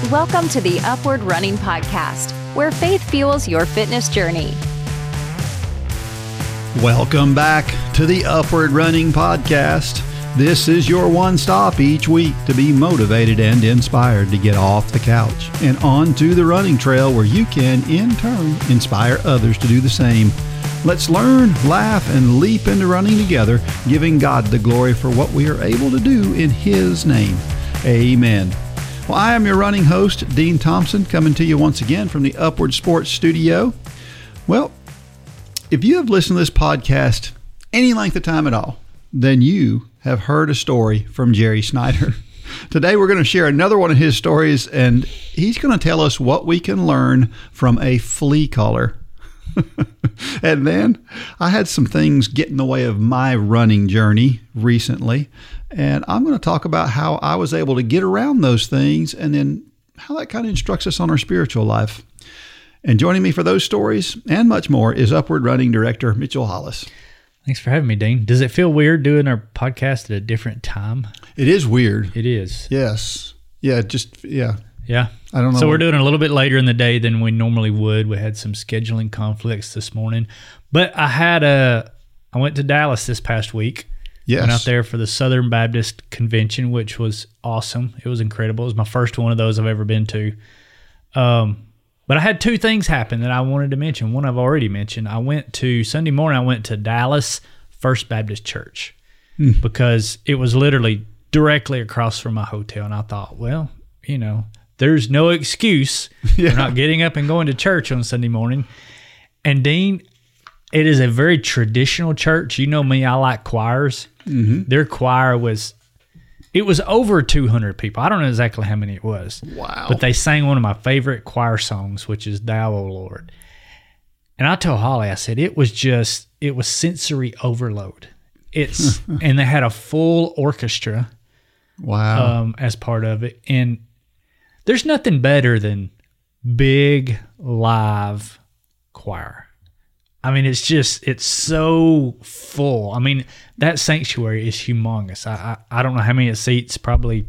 Welcome to the Upward Running Podcast, where faith fuels your fitness journey. Welcome back to the Upward Running Podcast. This is your one stop each week to be motivated and inspired to get off the couch and onto the running trail where you can, in turn, inspire others to do the same. Let's learn, laugh, and leap into running together, giving God the glory for what we are able to do in His name. Amen. Well, I am your running host, Dean Thompson, coming to you once again from the Upward Sports Studio. Well, if you have listened to this podcast any length of time at all, then you have heard a story from Jerry Snyder. Today we're going to share another one of his stories, and he's going to tell us what we can learn from a flea collar. And then I had some things get in the way of my running journey recently, and I'm going to talk about how I was able to get around those things and then how that kind of instructs us on our spiritual life. And joining me for those stories and much more is Upward Running Director Mitchell Hollis. Thanks for having me, Dean. Does it feel weird doing our podcast at a different time? It is weird. It is. Yes. Yeah, Yeah. I don't know. So we're doing it a little bit later in the day than we normally would. We had some scheduling conflicts this morning. But I went to Dallas this past week. Yes. Went out there for the Southern Baptist Convention, which was awesome. It was incredible. It was my first one of those I've ever been to. But I had two things happen that I wanted to mention. One I've already mentioned. Sunday morning, I went to Dallas First Baptist Church because it was literally directly across from my hotel. And I thought, well, there's no excuse for not getting up and going to church on Sunday morning. And Dean, it is a very traditional church. You know me, I like choirs. Mm-hmm. Their choir was over 200 people. I don't know exactly how many it was. Wow. But they sang one of my favorite choir songs, which is Thou, O Lord. And I told Holly, I said, it was sensory overload. And they had a full orchestra. Wow. As part of it. And there's nothing better than big live choir. I mean, it's so full. I mean, that sanctuary is humongous. I don't know how many it seats, probably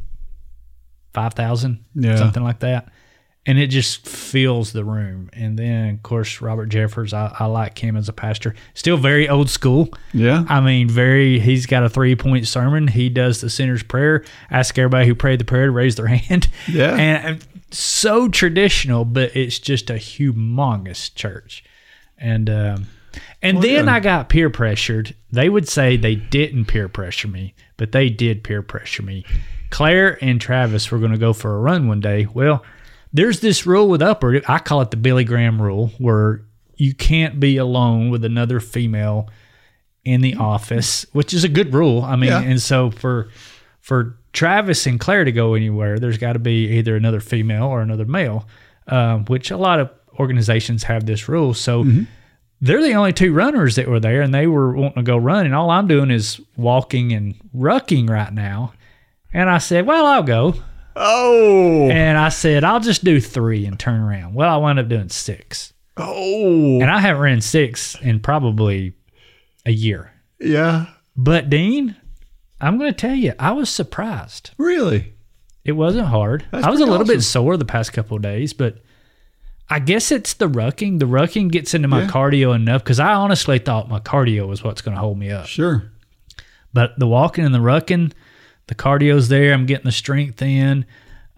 5,000, something like that. And it just fills the room. And then, of course, Robert Jeffers, I like him as a pastor. Still very old school. Yeah. I mean, he's got a 3-point sermon. He does the sinner's prayer. Ask everybody who prayed the prayer to raise their hand. Yeah. And so traditional, but it's just a humongous church. And then I got peer pressured. They would say they didn't peer pressure me, but they did peer pressure me. Claire and Travis were going to go for a run one day. Well, there's this rule with Upward. I call it the Billy Graham rule, where you can't be alone with another female in the office, which is a good rule. I mean, and so for Travis and Claire to go anywhere, there's got to be either another female or another male, which a lot of organizations have this rule. So they're the only two runners that were there, and they were wanting to go run, and all I'm doing is walking and rucking right now. And I said, well, I'll go. Oh. And I said, I'll just do 3 and turn around. Well, I wound up doing 6. Oh. And I haven't ran 6 in probably a year. Yeah. But, Dean, I'm going to tell you, I was surprised. Really? It wasn't hard. I was a little bit sore the past couple of days, but I guess it's the rucking. The rucking gets into my cardio enough because I honestly thought my cardio was what's going to hold me up. Sure. But the walking and the rucking, the cardio's there. I'm getting the strength in.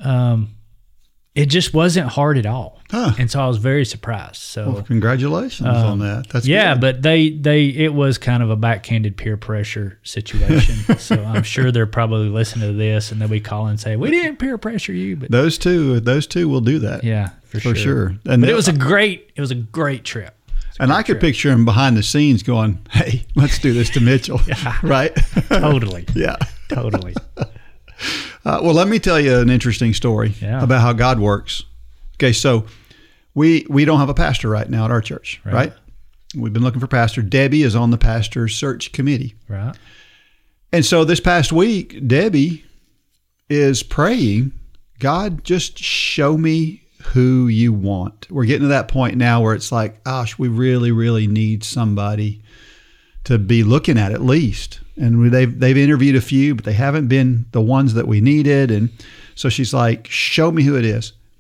It just wasn't hard at all. Huh. And so I was very surprised. So well, congratulations on that. That's good. But it was kind of a backhanded peer pressure situation. So I'm sure they're probably listening to this and they'll be calling and say, we didn't peer pressure you. But those two will do that. Yeah, for sure. And but it was a great trip. And I could picture him behind the scenes going, hey, let's do this to Mitchell. Right? Totally. Yeah. Totally. Well, let me tell you an interesting story about how God works. Okay, so we don't have a pastor right now at our church, right? We've been looking for pastor. Debbie is on the pastor search committee. Right. And so this past week, Debbie is praying, God, just show me who you want. We're getting to that point now where it's like, gosh, we really, really need somebody to be looking at least. And they've interviewed a few, but they haven't been the ones that we needed. And so she's like, show me who it is.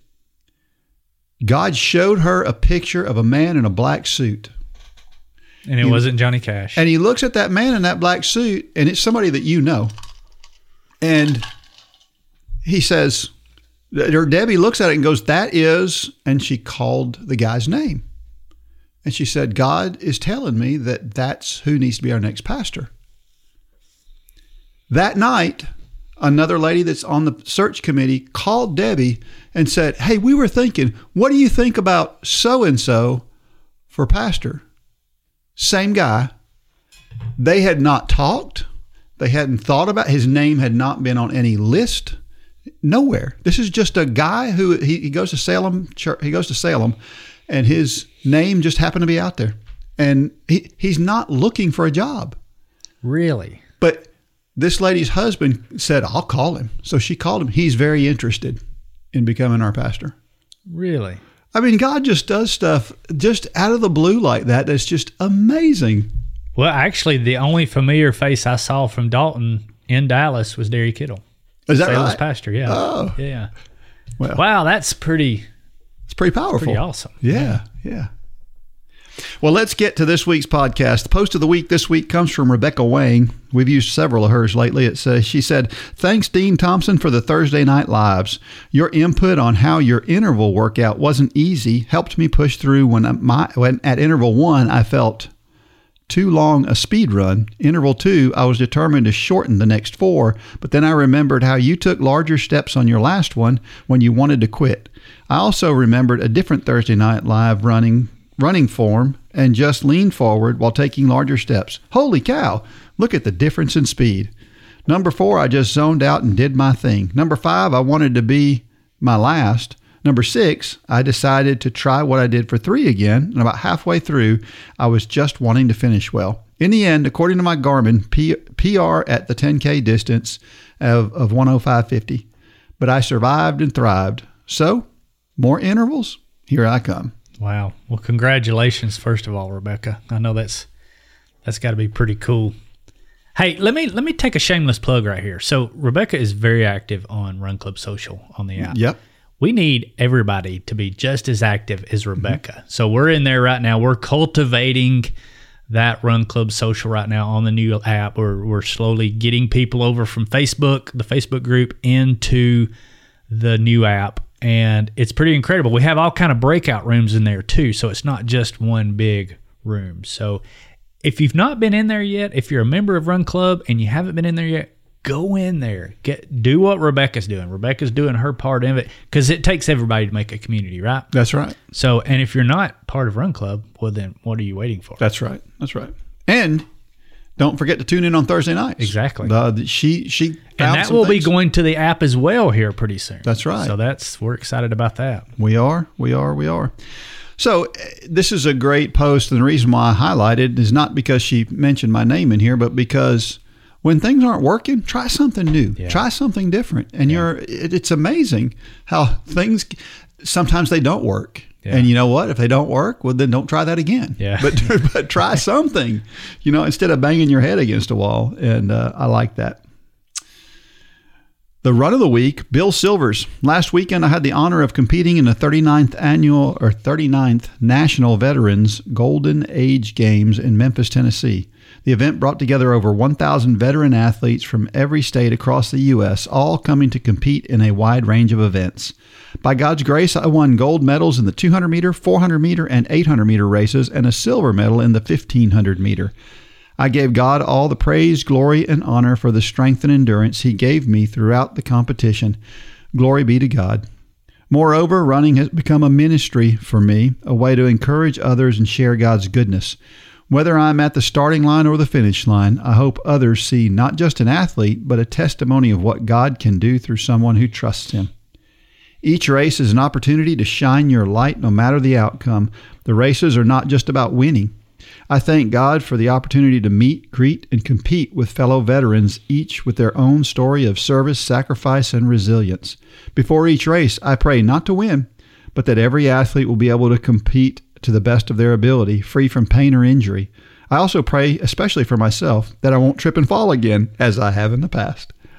God showed her a picture of a man in a black suit. And it wasn't Johnny Cash. And he looks at that man in that black suit, and it's somebody that you know. And he says, or Debbie looks at it and goes, that is, and she called the guy's name. And she said, God is telling me that that's who needs to be our next pastor. That night, another lady that's on the search committee called Debbie and said, hey, we were thinking, what do you think about so-and-so for pastor? Same guy. They had not talked. They hadn't thought about, his name had not been on any list. Nowhere. This is just a guy who he goes to Salem. He goes to Salem, and his name just happened to be out there. And he's not looking for a job. Really? But this lady's husband said, I'll call him. So she called him. He's very interested in becoming our pastor. Really? I mean, God just does stuff just out of the blue like that. That's just amazing. Well, actually, the only familiar face I saw from Dalton in Dallas was Derry Kittle. Is that Salem's right? pastor, yeah. Oh. Yeah. Well, Wow, that's pretty... It's pretty powerful. Pretty awesome. Yeah. Well, let's get to this week's podcast. The post of the week this week comes from Rebecca Wang. We've used several of hers lately. She said, thanks, Dean Thompson, for the Thursday Night Lives. Your input on how your interval workout wasn't easy helped me push through when at interval 1, I felt too long a speed run. Interval 2, I was determined to shorten the next 4, but then I remembered how you took larger steps on your last one when you wanted to quit. I also remembered a different Thursday Night Live running form and just lean forward while taking larger steps. Holy cow, look at the difference in speed. Number 4, I just zoned out and did my thing. Number 5, I wanted to be my last. Number 6, I decided to try what I did for 3 again, and about halfway through, I was just wanting to finish well. In the end, according to my Garmin, PR at the 10K distance of 105.50, but I survived and thrived. So, more intervals, here I come. Wow. Well, congratulations, first of all, Rebecca. I know that's got to be pretty cool. Hey, let me take a shameless plug right here. So Rebecca is very active on Run Club Social on the app. Yep. We need everybody to be just as active as Rebecca. Mm-hmm. So we're in there right now. We're cultivating that Run Club Social right now on the new app. We're slowly getting people over from Facebook, the Facebook group, into the new app. And it's pretty incredible. We have all kind of breakout rooms in there too, so it's not just one big room. So if you've not been in there yet, if you're a member of Run Club and you haven't been in there yet, go in there. Do what Rebecca's doing. Rebecca's doing her part of it because it takes everybody to make a community, right? That's right. So, and if you're not part of Run Club, well then what are you waiting for? That's right. And don't forget to tune in on Thursday nights. Exactly. She and that will be going to the app as well here pretty soon. That's right. So we're excited about that. We are. So this is a great post, and the reason why I highlighted is not because she mentioned my name in here, but because when things aren't working, try something new. Yeah. Try something different. And it's amazing how things, sometimes they don't work. Yeah. And you know what? If they don't work, well, then don't try that again. Yeah. But try something, instead of banging your head against a wall. And I like that. The run of the week, Bill Silvers. Last weekend, I had the honor of competing in the 39th National Veterans Golden Age Games in Memphis, Tennessee. The event brought together over 1,000 veteran athletes from every state across the U.S., all coming to compete in a wide range of events. By God's grace, I won gold medals in the 200-meter, 400-meter, and 800-meter races, and a silver medal in the 1,500-meter. I gave God all the praise, glory, and honor for the strength and endurance He gave me throughout the competition. Glory be to God. Moreover, running has become a ministry for me, a way to encourage others and share God's goodness. Whether I'm at the starting line or the finish line, I hope others see not just an athlete, but a testimony of what God can do through someone who trusts Him. Each race is an opportunity to shine your light no matter the outcome. The races are not just about winning. I thank God for the opportunity to meet, greet, and compete with fellow veterans, each with their own story of service, sacrifice, and resilience. Before each race, I pray not to win, but that every athlete will be able to compete to the best of their ability, free from pain or injury. I also pray, especially for myself, that I won't trip and fall again, as I have in the past.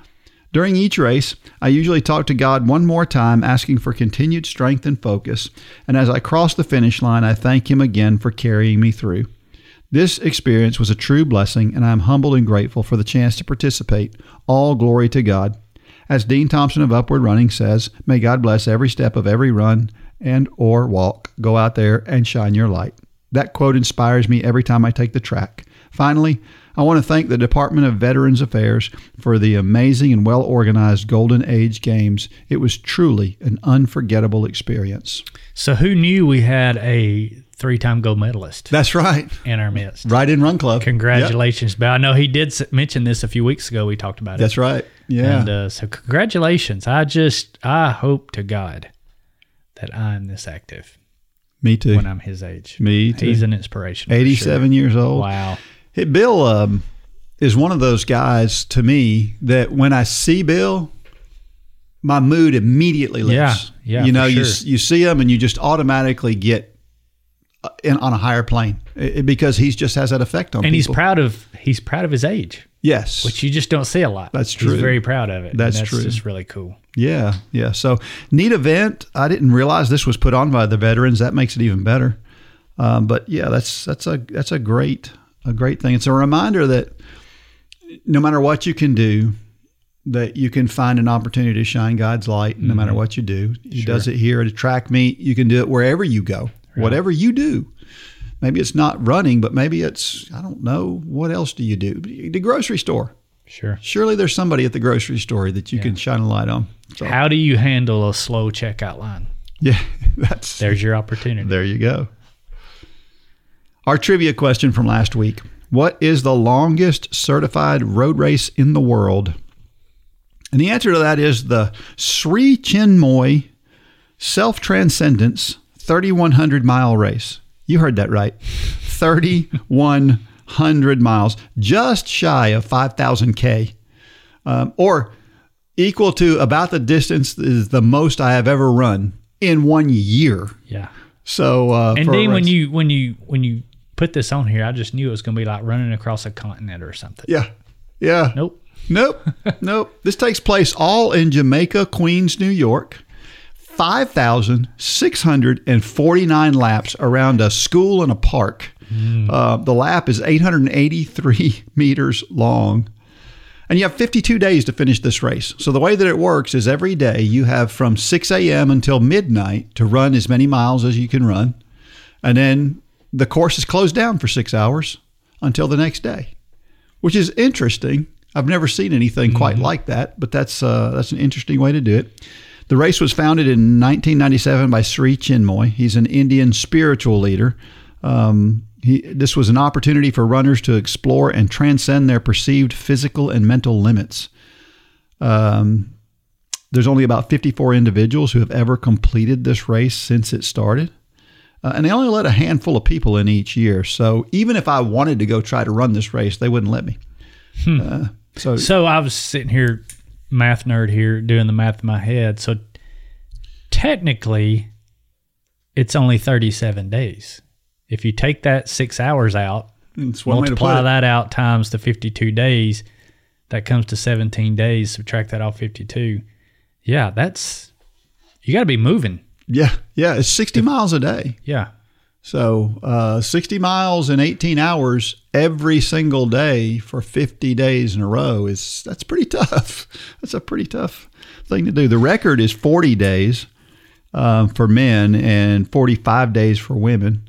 During each race, I usually talk to God one more time, asking for continued strength and focus. And as I cross the finish line, I thank Him again for carrying me through. This experience was a true blessing, and I am humbled and grateful for the chance to participate. All glory to God. As Dean Thompson of Upward Running says, may God bless every step of every run and or walk. Go out there and shine your light. That quote inspires me every time I take the track. Finally, I want to thank the Department of Veterans Affairs for the amazing and well-organized Golden Age Games. It was truly an unforgettable experience. So who knew we had a 3-time gold medalist? That's right. In our midst. Right in Run Club. Congratulations. Yep. But I know he did mention this a few weeks ago. We talked about it. That's right. Yeah. And so congratulations. I hope to God that I'm this active. Me too. When I'm his age. Me too. He's an inspiration. 87 years old. Wow. Hey, Bill is one of those guys to me that when I see Bill, my mood immediately lifts. Yeah. You know, sure. you see him and you just automatically get on a higher plane because he just has that effect on people. And he's proud of his age. Yes. Which you just don't see a lot. That's true. He's very proud of it. That's true. true. Just really cool. Yeah. So neat event. I didn't realize this was put on by the veterans. That makes it even better. But yeah, that's a great thing. It's a reminder that no matter what you can do, that you can find an opportunity to shine God's light no matter what you do. He does it here at a track meet. You can do it wherever you go, whatever you do. Maybe it's not running, but maybe it's, I don't know, what else do you do? The grocery store. Sure. Surely there's somebody at the grocery store that you can shine a light on. So, how do you handle a slow checkout line? Yeah, there's your opportunity. There you go. Our trivia question from last week. What is the longest certified road race in the world? And the answer to that is the Sri Chinmoy Self-Transcendence 3,100 mile race. You heard that right. 3,100 miles, just shy of 5,000 K, or equal to about the distance is the most I have ever run in 1 year. Yeah. So, and Dean, when you put this on here, I just knew it was going to be like running across a continent or something. Yeah. Nope. This takes place all in Jamaica, Queens, New York. 5,649 laps around a school and a park. The lap is 883 meters long. And you have 52 days to finish this race. So the way that it works is every day you have from 6 a.m. until midnight to run as many miles as you can run. And then the course is closed down for 6 hours until the next day, which is interesting. I've never seen anything quite like that, but that's an interesting way to do it. The race was founded in 1997 by Sri Chinmoy. He's an Indian spiritual leader. This was an opportunity for runners to explore and transcend their perceived physical and mental limits. There's only about 54 individuals who have ever completed this race since it started. And they only let a handful of people in each year. So even if I wanted to go try to run this race, they wouldn't let me. So I was sitting here, math nerd here, doing the math in my head. So technically, it's only 37 days. If you take that 6 hours out, multiply that out times the 52 days, that comes to 17 days. Subtract that off 52. Yeah, you got to be moving. Yeah, it's 60 miles a day. Yeah. So 60 miles in 18 hours every single day for 50 days in a row that's pretty tough. That's a pretty tough thing to do. The record is 40 days for men and 45 days for women.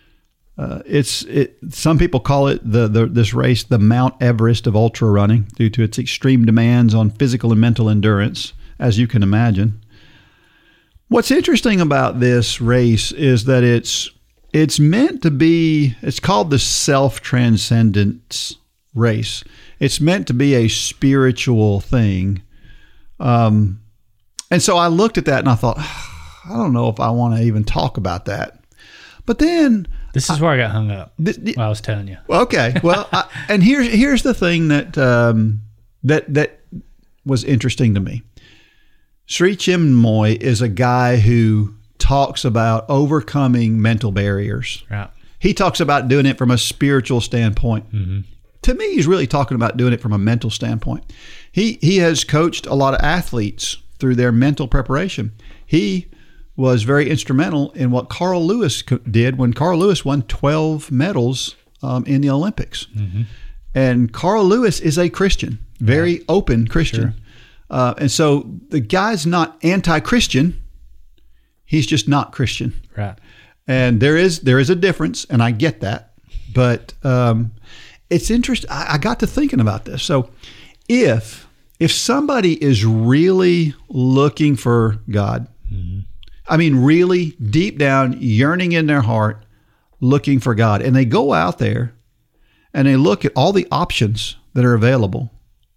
Some people call it this race the Mount Everest of ultra running due to its extreme demands on physical and mental endurance, as you can imagine. What's interesting about this race is that it's meant to be, it's called the Self-Transcendence race. It's meant to be a spiritual thing. And so I looked at that and I thought, I don't know if I want to even talk about that. But then this is where I got hung up. I was telling you. Okay. Well, and here's the thing that was interesting to me. Sri Chinmoy is a guy who talks about overcoming mental barriers. Right. He talks about doing it from a spiritual standpoint. Mm-hmm. to me, he's really talking about doing it from a mental standpoint. He has coached a lot of athletes through their mental preparation. He was very instrumental in what Carl Lewis did when Carl Lewis won 12 medals in the Olympics. Mm-hmm. And Carl Lewis is a Christian, very open Christian. Sure. And so the guy's not anti-Christian. He's just not Christian. Right. And there is a difference, and I get that. But it's interesting. I got to thinking about this. So if somebody is really looking for God, mm-hmm. I mean, really deep down, yearning in their heart, looking for God, and they go out there and they look at all the options that are available,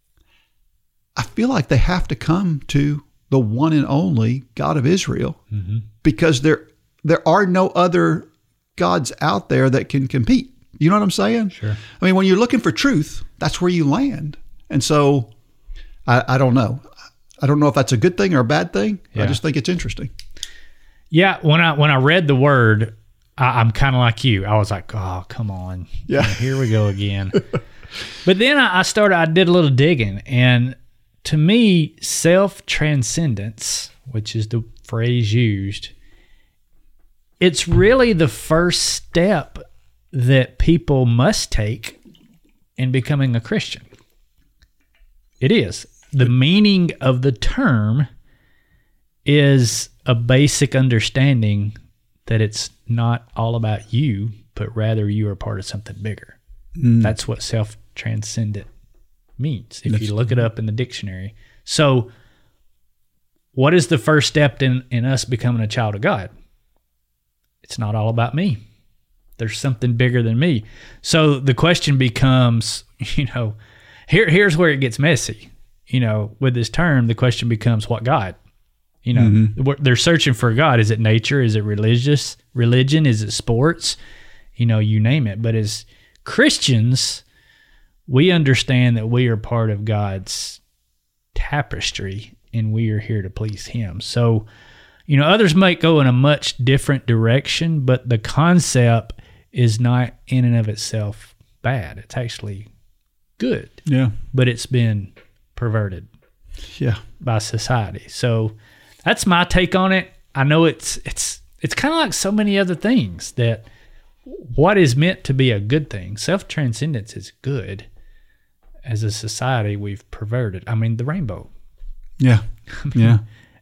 I feel like they have to come to the one and only God of Israel, mm-hmm. because there are no other gods out there that can compete. You know what I'm saying? Sure. I mean, when you're looking for truth, that's where you land. And so I don't know. I don't know if that's a good thing or a bad thing. Yeah. I just think it's interesting. Yeah. When I read the word, I'm kind of like you. I was like, oh, come on. Yeah. Here we go again. But then I did a little digging, and to me, self-transcendence, which is the phrase used, it's really the first step that people must take in becoming a Christian. It is. The meaning of the term is a basic understanding that it's not all about you, but rather you are part of something bigger. Mm. That's what self-transcendent means, if you look it up in the dictionary. So what is the first step in us becoming a child of God? It's not all about me. There's something bigger than me. So the question becomes, here's where it gets messy. With this term, the question becomes, what God? Mm-hmm. They're searching for God. Is it nature? Is it religion? Is it sports? You name it. But as Christians, we understand that we are part of God's tapestry, and we are here to please Him. So, others might go in a much different direction, but the concept is not in and of itself bad. It's actually good. Yeah. But it's been perverted. Yeah. By society. So that's my take on it. I know it's kind of like so many other things, that what is meant to be a good thing, self-transcendence is good. As a society, we've perverted. I mean, the rainbow. Yeah. Yeah.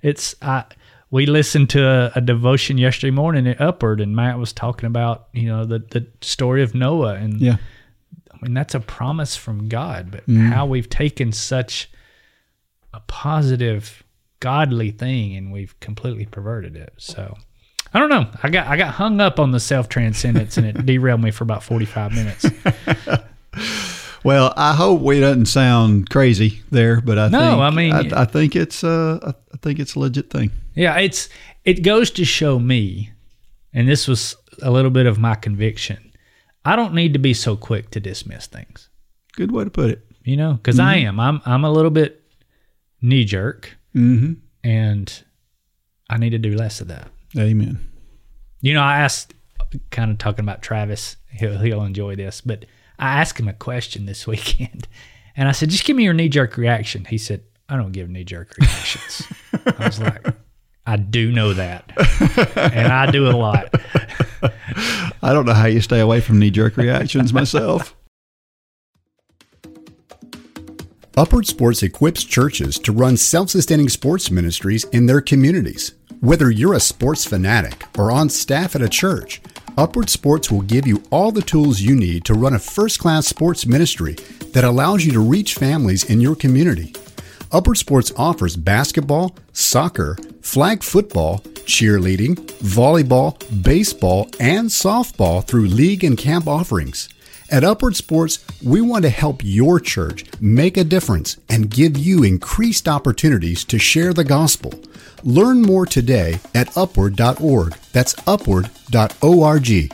We listened to a devotion yesterday morning at Upward, and Matt was talking about, the story of Noah. And yeah. I mean, that's a promise from God, but how we've taken such a positive, godly thing and we've completely perverted it. So I don't know. I got hung up on the self-transcendence, and it derailed me for about 45 minutes. Well, I hope we doesn't sound crazy there, but I think it's a legit thing. Yeah, it goes to show me, and this was a little bit of my conviction, I don't need to be so quick to dismiss things. Good way to put it. Because I am. I'm a little bit knee jerk, and I need to do less of that. Amen. I asked, kind of talking about Travis, he'll enjoy this, but I asked him a question this weekend, and I said, just give me your knee-jerk reaction. He said, I don't give knee-jerk reactions. I was like, I do know that, and I do a lot. I don't know how you stay away from knee-jerk reactions myself. Upward Sports equips churches to run self-sustaining sports ministries in their communities. Whether you're a sports fanatic or on staff at a church, Upward Sports will give you all the tools you need to run a first-class sports ministry that allows you to reach families in your community. Upward Sports offers basketball, soccer, flag football, cheerleading, volleyball, baseball, and softball through league and camp offerings. At Upward Sports, we want to help your church make a difference and give you increased opportunities to share the gospel. Learn more today at upward.org. That's upward.org.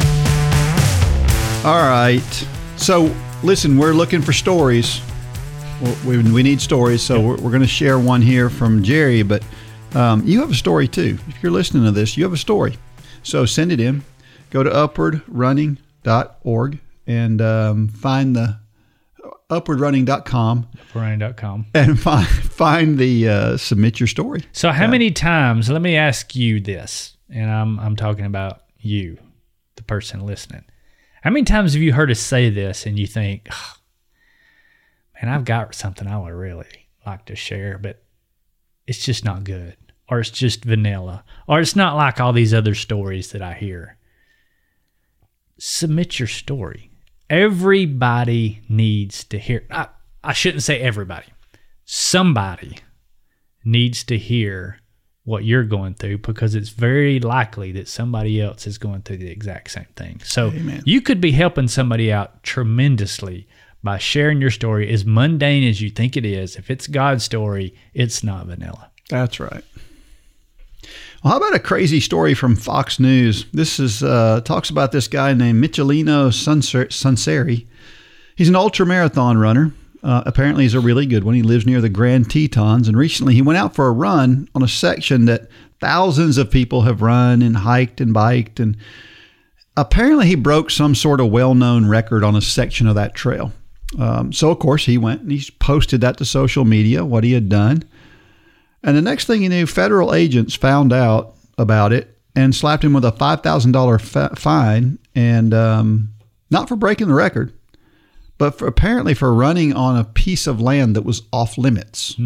All right. So, listen, we're looking for stories. we need stories, so we're going to share one here from Jerry, but you have a story too. If you're listening to this, you have a story. So send it in. Go to upwardrunning.org and find the upwardrunning.com. Upwardrunning.com. And find the submit your story. So how many times, let me ask you this, and I'm talking about you, the person listening. How many times have you heard us say this and you think, oh, man, I've got something I would really like to share, but it's just not good, or it's just vanilla, or it's not like all these other stories that I hear? Submit your story. Everybody needs to hear. I shouldn't say everybody. Somebody needs to hear what you're going through, because it's very likely that somebody else is going through the exact same thing. So Amen. You could be helping somebody out tremendously by sharing your story, as mundane as you think it is. If it's God's story, it's not vanilla. That's right. Well, how about a crazy story from Fox News? This is talks about this guy named Michelino Sunseri. He's an ultra-marathon runner. Apparently, he's a really good one. He lives near the Grand Tetons, and recently he went out for a run on a section that thousands of people have run and hiked and biked, and apparently he broke some sort of well-known record on a section of that trail. So, of course, he went and he posted that to social media, what he had done. And the next thing he knew, federal agents found out about it and slapped him with a $5,000 fine, and not for breaking the record, but apparently for running on a piece of land that was off limits.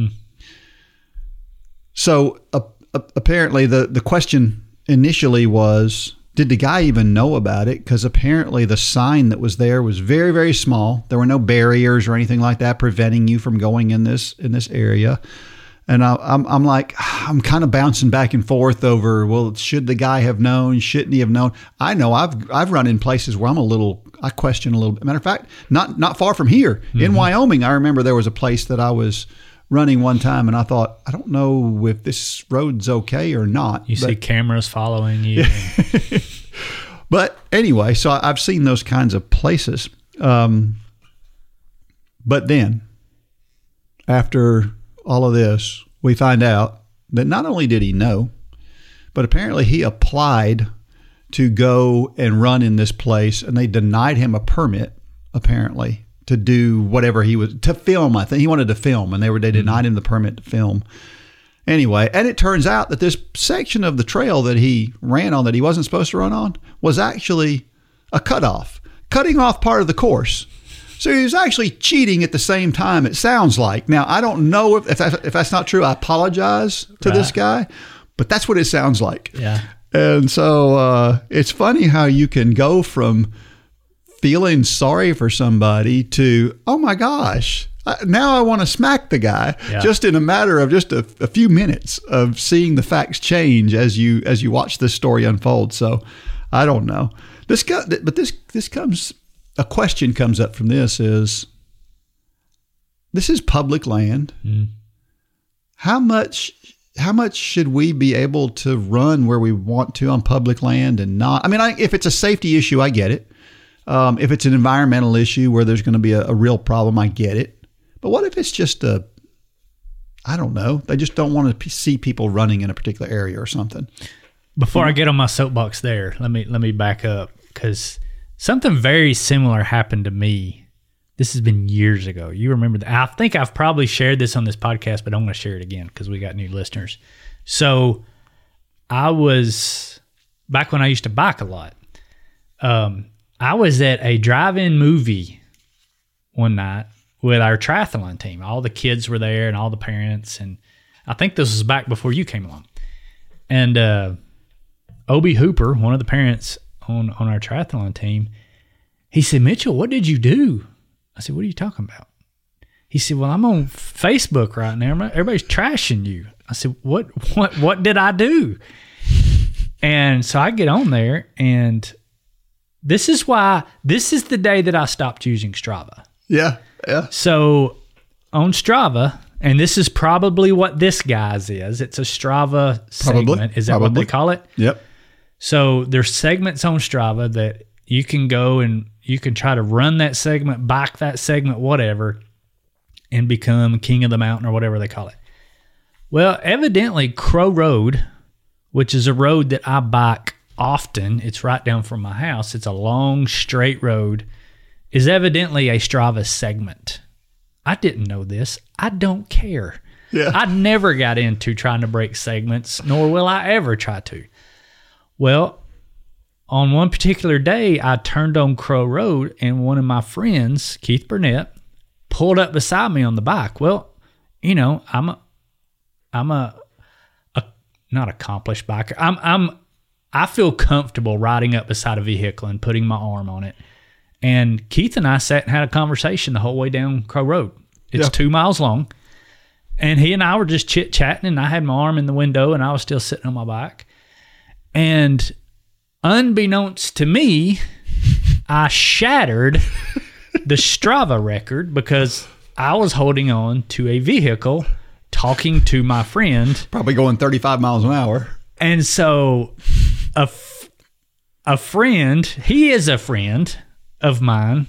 So apparently the question initially was, did the guy even know about it? Because apparently the sign that was there was very, very small. There were no barriers or anything like that preventing you from going in this area. And I'm like, I'm kind of bouncing back and forth over, well, should the guy have known? Shouldn't he have known? I know I've run in places where I question a little bit. Matter of fact, not far from here in Wyoming, I remember there was a place that I was running one time, and I thought, I don't know if this road's okay or not. You see cameras following you. But anyway, so I've seen those kinds of places. But then, after all of this, we find out that not only did he know, but apparently he applied to go and run in this place, and they denied him a permit, apparently, to do whatever to film. I think he wanted to film, and they denied him the permit to film. Anyway, and it turns out that this section of the trail that he ran on that he wasn't supposed to run on was actually a cutoff, cutting off part of the course. So he was actually cheating at the same time, it sounds like. Now, I don't know if that's not true. I apologize to this guy, but that's what it sounds like. Yeah. And so it's funny how you can go from feeling sorry for somebody to, oh my gosh, now I want to smack the guy, just in a matter of just a few minutes of seeing the facts change as you watch this story unfold. So I don't know. A question comes up from this is public land. How much should we be able to run where we want to on public land and not? I mean, if it's a safety issue, I get it. If it's an environmental issue where there's going to be a real problem, I get it. But what if it's just I don't know, they just don't want to see people running in a particular area or something? Before I get on my soapbox there, let me back up, because something very similar happened to me. This has been years ago. You remember that? I think I've probably shared this on this podcast, but I'm going to share it again because we got new listeners. So I was, back when I used to bike a lot, I was at a drive-in movie one night with our triathlon team. All the kids were there and all the parents, and I think this was back before you came along. And Obie Hooper, one of the parents on our triathlon team, he said, "Mitchell, what did you do?" I said, "What are you talking about?" He said, "Well, I'm on Facebook right now. Everybody's trashing you." I said, What did I do?" And so I get on there, and this is the day that I stopped using Strava. Yeah. So on Strava, and this is probably what this guy's is. It's a Strava segment. Is that what they call it? Yep. So there's segments on Strava that you can go and you can try to run that segment, bike that segment, whatever. and become king of the mountain or whatever they call it. Well, evidently Crow Road, which is a road that I bike often, it's right down from my house. It's a long, straight road, is evidently a Strava segment. I didn't know this. I don't care. Yeah. I never got into trying to break segments, nor will I ever try to. Well, on one particular day, I turned on Crow Road, and one of my friends, Keith Burnett, pulled up beside me on the bike. Well, you know, I'm a not accomplished biker. I feel comfortable riding up beside a vehicle and putting my arm on it. And Keith and I sat and had a conversation the whole way down Crow Road. It's 2 miles long. And he and I were just chit-chatting, and I had my arm in the window, and I was still sitting on my bike. And unbeknownst to me, I shattered the Strava record because I was holding on to a vehicle talking to my friend. Probably going 35 miles an hour. And so a friend, he is a friend of mine,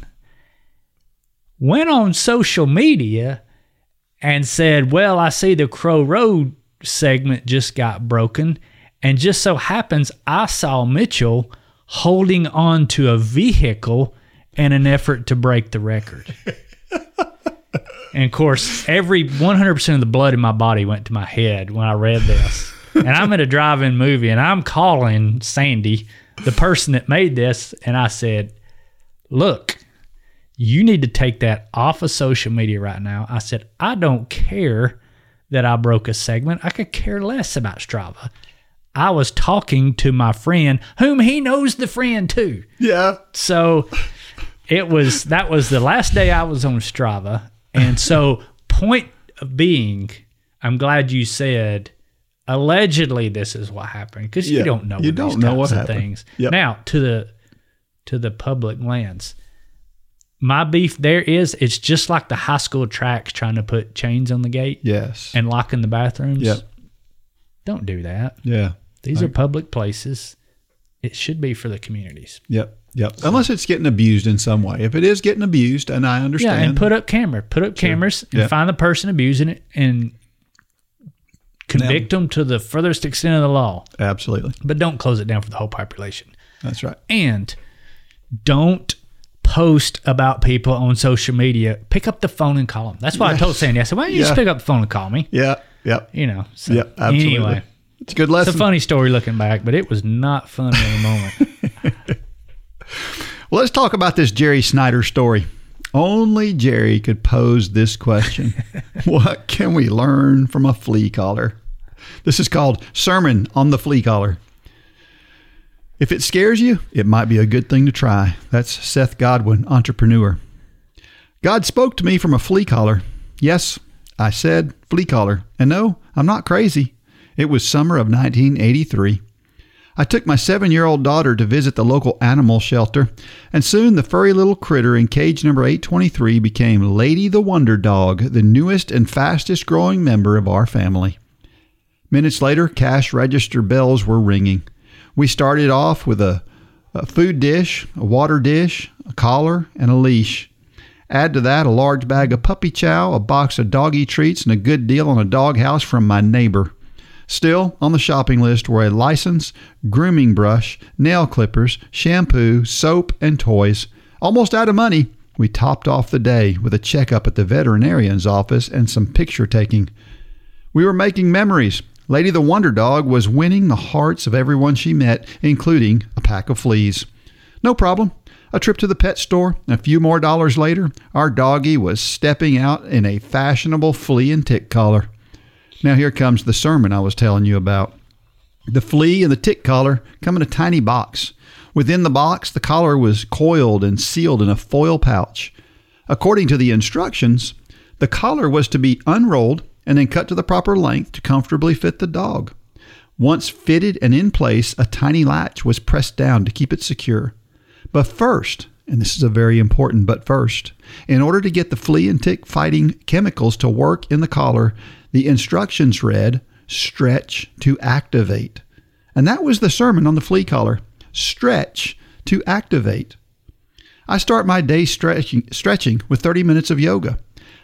went on social media and said, well, I see the Crow Road segment just got broken. And just so happens I saw Mitchell holding on to a vehicle in an effort to break the record. And of course, 100% of the blood in my body went to my head when I read this. And I'm at a drive-in movie, and I'm calling Sandy, the person that made this, and I said, look, you need to take that off of social media right now. I said, I don't care that I broke a segment. I could care less about Strava. I was talking to my friend, whom he knows the friend too. Yeah. So that was the last day I was on Strava. And so point being, I'm glad you said, allegedly this is what happened, because you don't know you don't know what happened. Things. Yep. Now, to the public lands, my beef there is, it's just like the high school tracks trying to put chains on the gate. Yes. And locking the bathrooms. Yep. Don't do that. Yeah. These are public places. It should be for the communities. Yep. Unless it's getting abused in some way. If it is getting abused, and I understand. Yeah, and put up cameras and find the person abusing it and convict them to the furthest extent of the law. Absolutely. But don't close it down for the whole population. That's right. And don't post about people on social media. Pick up the phone and call them. That's why I told Sandy. I said, why don't you just pick up the phone and call me? Yeah. Yep. You know. So Yep. Absolutely. Anyway. It's a good lesson. It's a funny story looking back, but it was not funny in the moment. Well, let's talk about this Jerry Snyder story. Only Jerry could pose this question. What can we learn from a flea collar? This is called Sermon on the Flea Collar. If it scares you, it might be a good thing to try. That's Seth Godwin, entrepreneur. God spoke to me from a flea collar. Yes, I said flea collar. And no, I'm not crazy. It was summer of 1983. I took my 7-year-old daughter to visit the local animal shelter, and soon the furry little critter in cage number 823 became Lady the Wonder Dog, the newest and fastest growing member of our family. Minutes later, cash register bells were ringing. We started off with a food dish, a water dish, a collar, and a leash. Add to that a large bag of puppy chow, a box of doggy treats, and a good deal on a dog house from my neighbor. Still on the shopping list were a license, grooming brush, nail clippers, shampoo, soap, and toys. Almost out of money, we topped off the day with a checkup at the veterinarian's office and some picture taking. We were making memories. Lady the Wonder Dog was winning the hearts of everyone she met, including a pack of fleas. No problem. A trip to the pet store, and a few more dollars later, our doggie was stepping out in a fashionable flea and tick collar. Now here comes the sermon I was telling you about. The flea and the tick collar come in a tiny box. Within the box, the collar was coiled and sealed in a foil pouch. According to the instructions, the collar was to be unrolled and then cut to the proper length to comfortably fit the dog. Once fitted and in place, a tiny latch was pressed down to keep it secure. But first, and this is a very important but first, in order to get the flea and tick fighting chemicals to work in the collar, the instructions read, stretch to activate. And that was the sermon on the flea collar, stretch to activate. I start my day stretching with 30 minutes of yoga.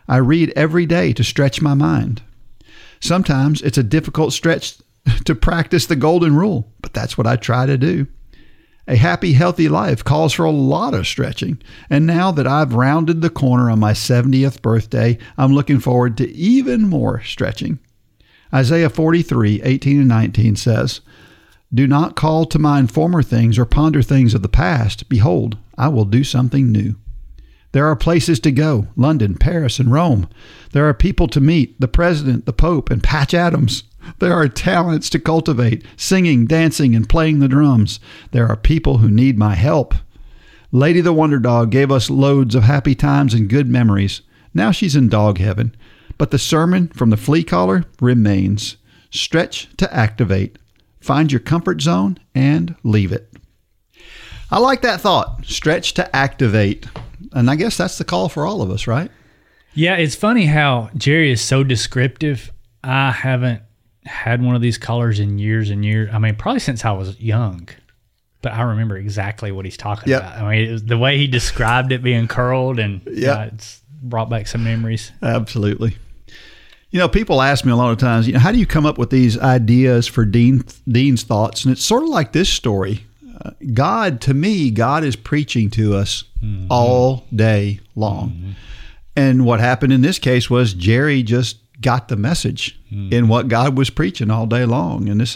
I read every day to stretch my mind. Sometimes it's a difficult stretch to practice the golden rule, but that's what I try to do. A happy, healthy life calls for a lot of stretching, and now that I've rounded the corner on my 70th birthday, I'm looking forward to even more stretching. Isaiah 43:18-19 says, "Do not call to mind former things or ponder things of the past. Behold, I will do something new. There are places to go, London, Paris, and Rome. There are people to meet, the president, the pope, and Patch Adams. There are talents to cultivate, singing, dancing, and playing the drums. There are people who need my help. Lady the Wonder Dog gave us loads of happy times and good memories. Now she's in dog heaven. But the sermon from the flea collar remains. Stretch to activate. Find your comfort zone and leave it." I like that thought. Stretch to activate. And I guess that's the call for all of us, right? Yeah, it's funny how Jerry is so descriptive. I haven't had one of these collars in years and years. I mean, probably since I was young. But I remember exactly what he's talking about. I mean, it was the way he described it being curled, and it's brought back some memories. Absolutely. You know, people ask me a lot of times, how do you come up with these ideas for Dean's thoughts? And it's sort of like this story. God is preaching to us all day long. And what happened in this case was Jerry just got the message in what God was preaching all day long. And this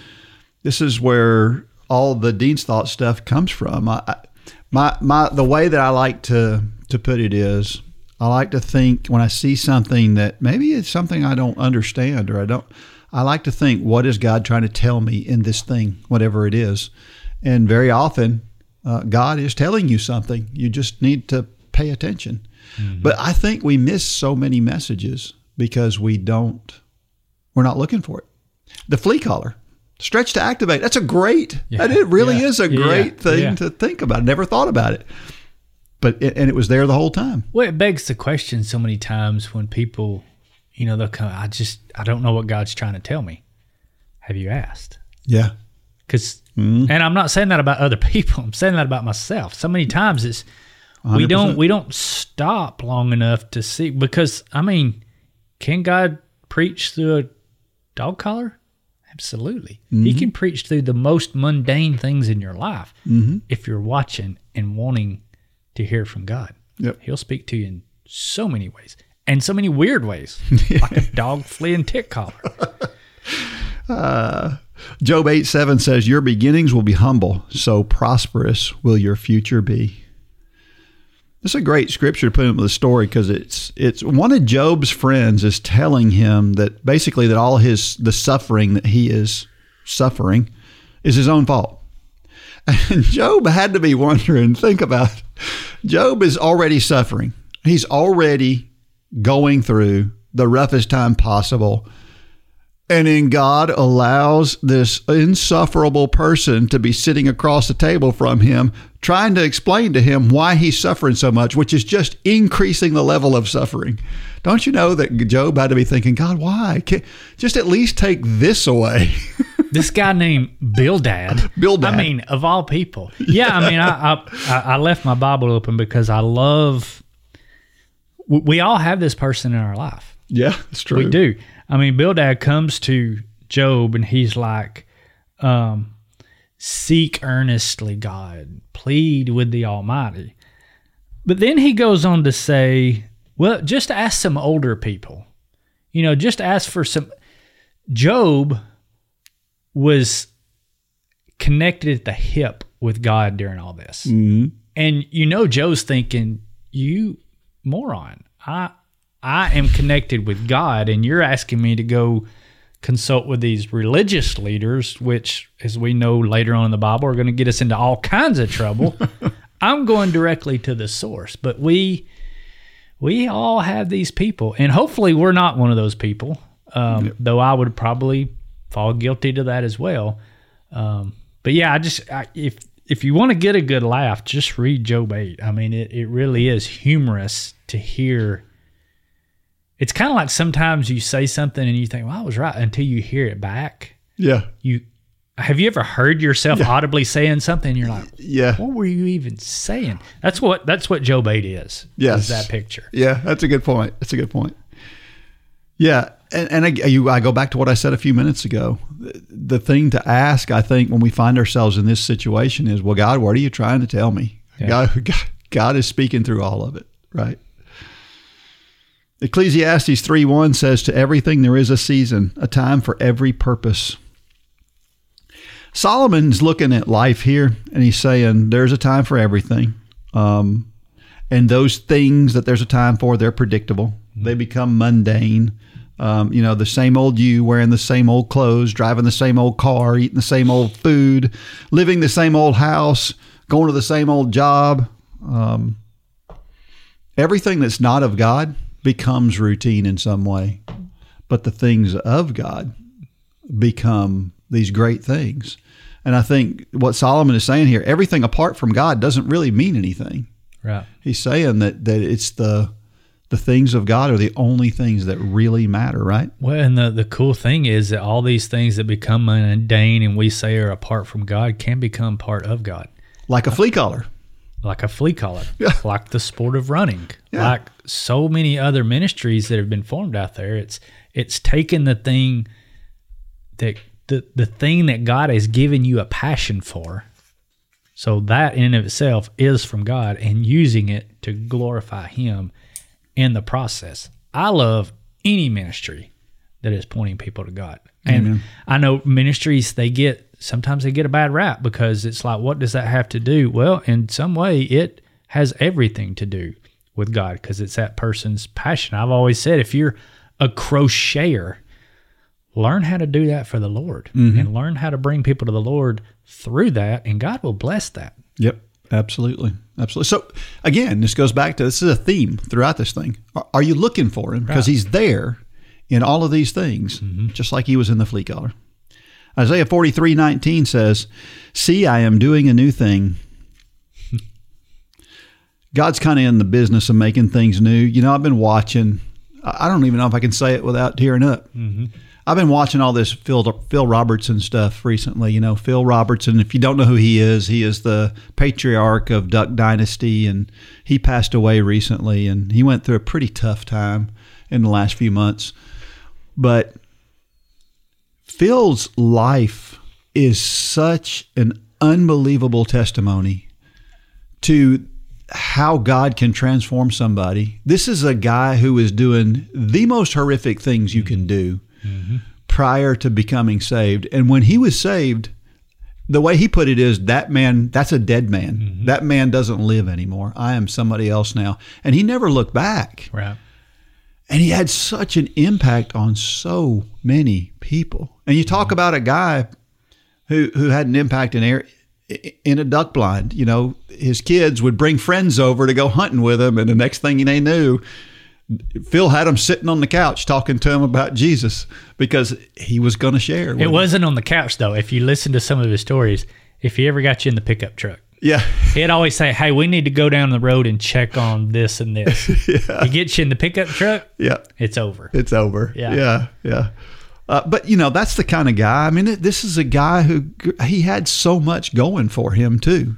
is where all the Dean's Thought stuff comes from. The way that I like to put it is, I like to think when I see something that maybe it's something I don't understand I like to think, what is God trying to tell me in this thing, whatever it is? And very often, God is telling you something. You just need to pay attention. But I think we miss so many messages because we're not looking for it. The flea collar, stretch to activate. That's and it really is a great thing to think about. I never thought about it. But it was there the whole time. Well, it begs the question so many times when people, they'll come, I don't know what God's trying to tell me. Have you asked? Yeah. Because, and I'm not saying that about other people. I'm saying that about myself. So many times it's, 100%. we don't stop long enough to see, because, can God preach through a dog collar? Absolutely. He can preach through the most mundane things in your life if you're watching and wanting to hear from God. Yep. He'll speak to you in so many ways, and so many weird ways, like a dog flea and tick collar. Job 8:7 says, "Your beginnings will be humble, so prosperous will your future be." It's a great scripture to put into the story, because it's one of Job's friends is telling him that basically that all the suffering that he is suffering is his own fault. And Job had to be wondering, think about it. Job is already suffering. He's already going through the roughest time possible. And then God allows this insufferable person to be sitting across the table from him, trying to explain to him why he's suffering so much, which is just increasing the level of suffering. Don't you know that Job had to be thinking, God, why? Just at least take this away. This guy named Bildad. Of all people. Yeah, I left my Bible open because I love, we all have this person in our life. Yeah, it's true. We do. Bildad comes to Job and he's like, seek earnestly, God, plead with the Almighty. But then he goes on to say, well, just ask some older people. Just ask for some. Job was connected at the hip with God during all this. And Job's thinking, you moron, I am connected with God, and you're asking me to go consult with these religious leaders, which, as we know later on in the Bible, are going to get us into all kinds of trouble. I'm going directly to the source. But we all have these people, and hopefully we're not one of those people, though I would probably fall guilty to that as well. But yeah, if you want to get a good laugh, just read Job 8. It really is humorous to hear. It's kind of like sometimes you say something and you think, well, I was right, until you hear it back. Yeah. have you ever heard yourself audibly saying something and you're like, Yeah. what were you even saying? That's what Job 8 is. Yes. Is that picture. Yeah, that's a good point. Yeah, and I go back to what I said a few minutes ago. The thing to ask, I think, when we find ourselves in this situation is, well, God, what are you trying to tell me? Yeah. God is speaking through all of it, right? Ecclesiastes 3:1 says, to everything there is a season, a time for every purpose. Solomon's looking at life here, and he's saying there's a time for everything. And those things that there's a time for, they're predictable. They become mundane. The same old you wearing the same old clothes, driving the same old car, eating the same old food, living the same old house, going to the same old job. Everything that's not of God becomes routine in some way. But the things of God become these great things. And I think what Solomon is saying here, everything apart from God doesn't really mean anything. Right. He's saying that it's the things of God are the only things that really matter, right? Well, and the cool thing is that all these things that become mundane and we say are apart from God can become part of God. Like a flea collar. Like a flea collar. Yeah. Like the sport of running. Yeah. Like so many other ministries that have been formed out there. It's taken the thing that the thing that God has given you a passion for. So that in and of itself is from God, and using it to glorify Him in the process. I love any ministry that is pointing people to God. And Amen. I know ministries, sometimes they get a bad rap because it's like, what does that have to do? Well, in some way, it has everything to do with God because it's that person's passion. I've always said, if you're a crocheter, learn how to do that for the Lord and learn how to bring people to the Lord through that, and God will bless that. Yep, absolutely. So again, this goes back to, this is a theme throughout this thing. Are you looking for Him? Because He's there in all of these things, just like He was in the flea collar. Isaiah 43:19 says, see, I am doing a new thing. God's kind of in the business of making things new. I've been watching, I don't even know if I can say it without tearing up. I've been watching all this Phil Robertson stuff recently. Phil Robertson, if you don't know who he is the patriarch of Duck Dynasty, and he passed away recently, and he went through a pretty tough time in the last few months. But Phil's life is such an unbelievable testimony to how God can transform somebody. This is a guy who is doing the most horrific things you can do prior to becoming saved. And when he was saved, the way he put it is, that man, that's a dead man. That man doesn't live anymore. I am somebody else now. And he never looked back. Right. And he had such an impact on so many people. And you talk about a guy who had an impact in a duck blind. His kids would bring friends over to go hunting with him, and the next thing they knew, Phil had him sitting on the couch talking to him about Jesus because he was going to share. It wasn't on the couch, though. If you listen to some of his stories, if he ever got you in the pickup truck, he'd always say, hey, we need to go down the road and check on this and this. He gets you in the pickup truck, it's over. It's over. Yeah. But, that's the kind of guy. I mean, this is a guy he had so much going for him, too.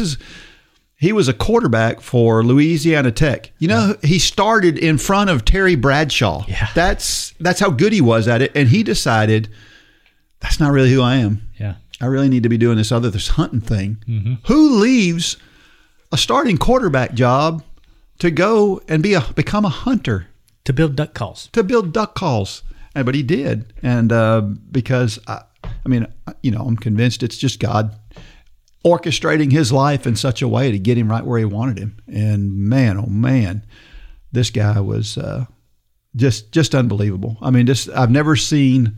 He was a quarterback for Louisiana Tech. He started in front of Terry Bradshaw. Yeah. That's how good he was at it. And he decided, that's not really who I am. Yeah. I really need to be doing this hunting thing. Who leaves a starting quarterback job to go and become a hunter? To build duck calls. But he did. And because, I'm convinced it's just God orchestrating his life in such a way to get him right where he wanted him. And man, oh man, this guy was just unbelievable. I mean, I've seen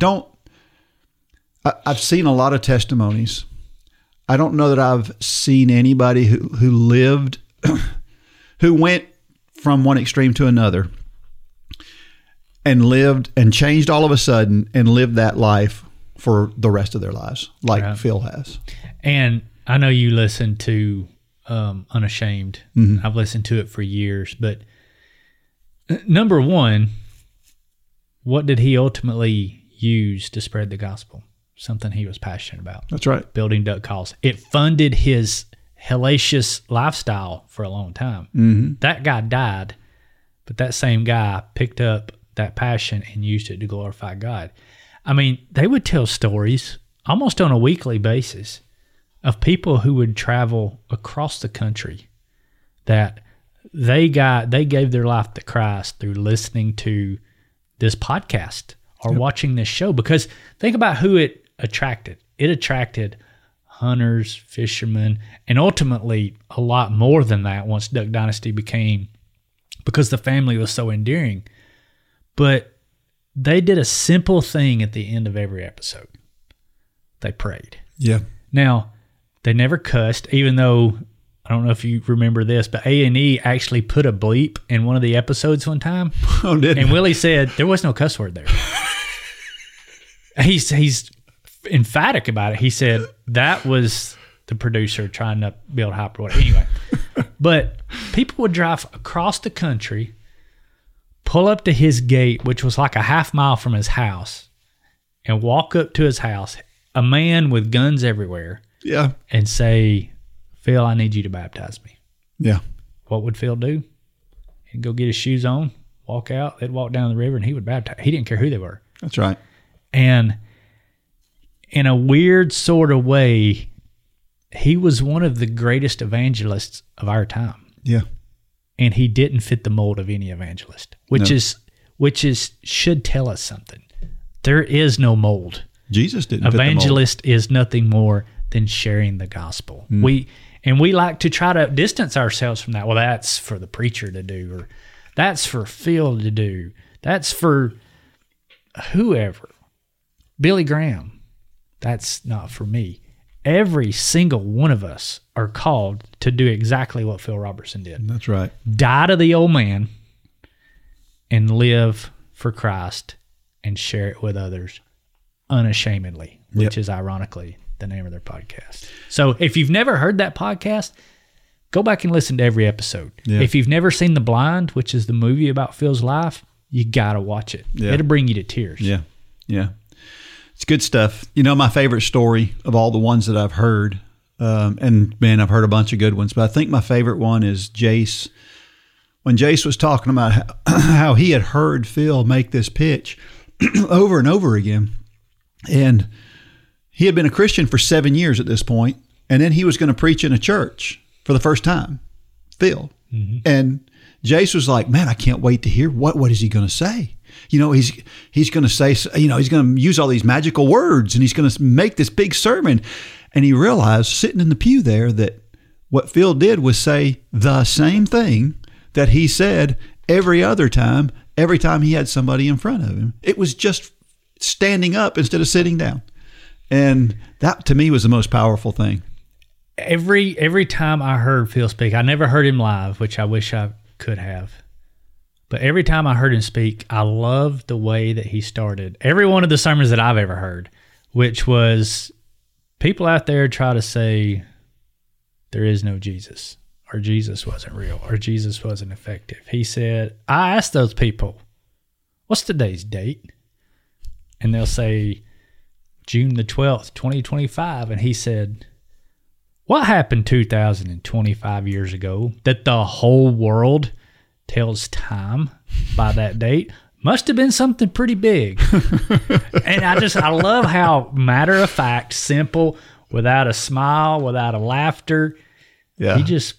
a lot of testimonies. I don't know that I've seen anybody who lived, who went from one extreme to another and lived and changed all of a sudden and lived that life for the rest of their lives, like Phil has. And I know you listen to Unashamed. I've listened to it for years. But number one, what did he ultimately use to spread the gospel? something he was passionate about. That's right. Building duck calls. It funded his hellacious lifestyle for a long time. Mm-hmm. That guy died, but that same guy picked up that passion and used it to glorify God. I mean, they would tell stories almost on a weekly basis of people who would travel across the country that they gave their life to Christ through listening to this podcast or watching this show. Because think about who it attracted. It attracted hunters, fishermen, and ultimately a lot more than that once Duck Dynasty became, because the family was so endearing. But they did a simple thing at the end of every episode. They prayed. Yeah. Now, they never cussed, even though, I don't know if you remember this, but A&E actually put a bleep in one of the episodes one time. Oh, did And Willie said there was no cuss word there. He's emphatic about it. He said that was the producer trying to build hyperwater. Anyway, but people would drive across the country, pull up to his gate, which was like a half mile from his house, and walk up to his house, a man with guns everywhere, Yeah. and say, Phil, I need you to baptize me. Yeah. What would Phil do? He'd go get his shoes on, walk out, they'd walk down the river, and he would baptize. He didn't care who they were. That's right. And in a weird sort of way, he was one of the greatest evangelists of our time. Yeah. And he didn't fit the mold of any evangelist, which should tell us something. There is no mold. Jesus didn't fit the mold. Evangelist is nothing more than sharing the gospel. We like to try to distance ourselves from that. Well, that's for the preacher to do, or that's for Phil to do. That's for whoever. Billy Graham. That's not for me. Every single one of us are called to do exactly what Phil Robertson did. That's right. Die to the old man and live for Christ and share it with others unashamedly, which is ironically the name of their podcast. So if you've never heard that podcast, go back and listen to every episode. Yeah. If you've never seen The Blind, which is the movie about Phil's life, you got to watch it. Yeah. It'll bring you to tears. Yeah. Yeah. It's good stuff. You know, my favorite story of all the ones that I've heard, and man, I've heard a bunch of good ones, but I think my favorite one is Jace. When Jace was talking about how he had heard Phil make this pitch over and over again. And he had been a Christian for 7 years at this point, and then he was going to preach in a church for the first time, Phil. Mm-hmm. And Jace was like, man, I can't wait to hear what is he going to say? You know, he's going to say, you know, he's going to use all these magical words and he's going to make this big sermon. And he realized sitting in the pew there that what Phil did was say the same thing that he said every time he had somebody in front of him. It was just standing up instead of sitting down. And that to me was the most powerful thing. Every time I heard Phil speak, I never heard him live, which I wish I could have. But every time I heard him speak, I loved the way that he started every one of the sermons that I've ever heard, which was people out there try to say there is no Jesus, or Jesus wasn't real, or Jesus wasn't effective. He said, I asked those people, what's today's date? And they'll say June the 12th, 2025. And he said, what happened 2025 years ago that the whole world tells time by that date? Must have been something pretty big. And I love how matter of fact, simple, without a smile, without a laughter. Yeah.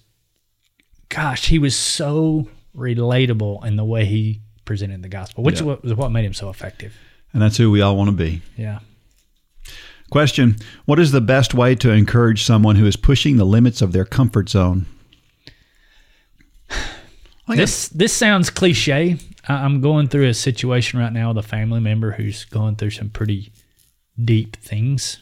He was so relatable in the way he presented the gospel, which was what made him so effective. And that's who we all want to be. Yeah. Question: what is the best way to encourage someone who is pushing the limits of their comfort zone? This sounds cliche. I'm going through a situation right now with a family member who's going through some pretty deep things.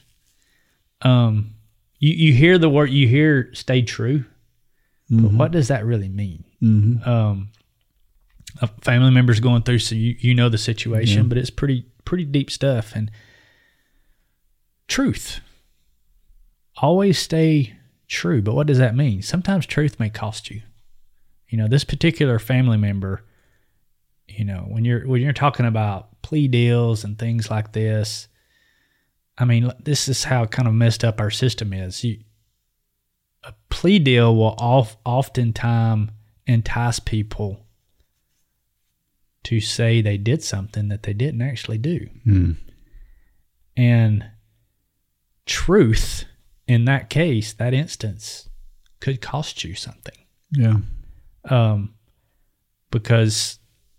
You hear the word, you hear stay true, but what does that really mean? Mm-hmm. A family member's going through, so you know the situation, but it's pretty deep stuff. And truth. Always stay true. But what does that mean? Sometimes truth may cost you. You know, this particular family member, you know, when you're talking about plea deals and things like this, I mean, this is how kind of messed up our system is. A plea deal will oftentimes entice people to say they did something that they didn't actually do. And truth in that case, that instance, could cost you something. Yeah. Because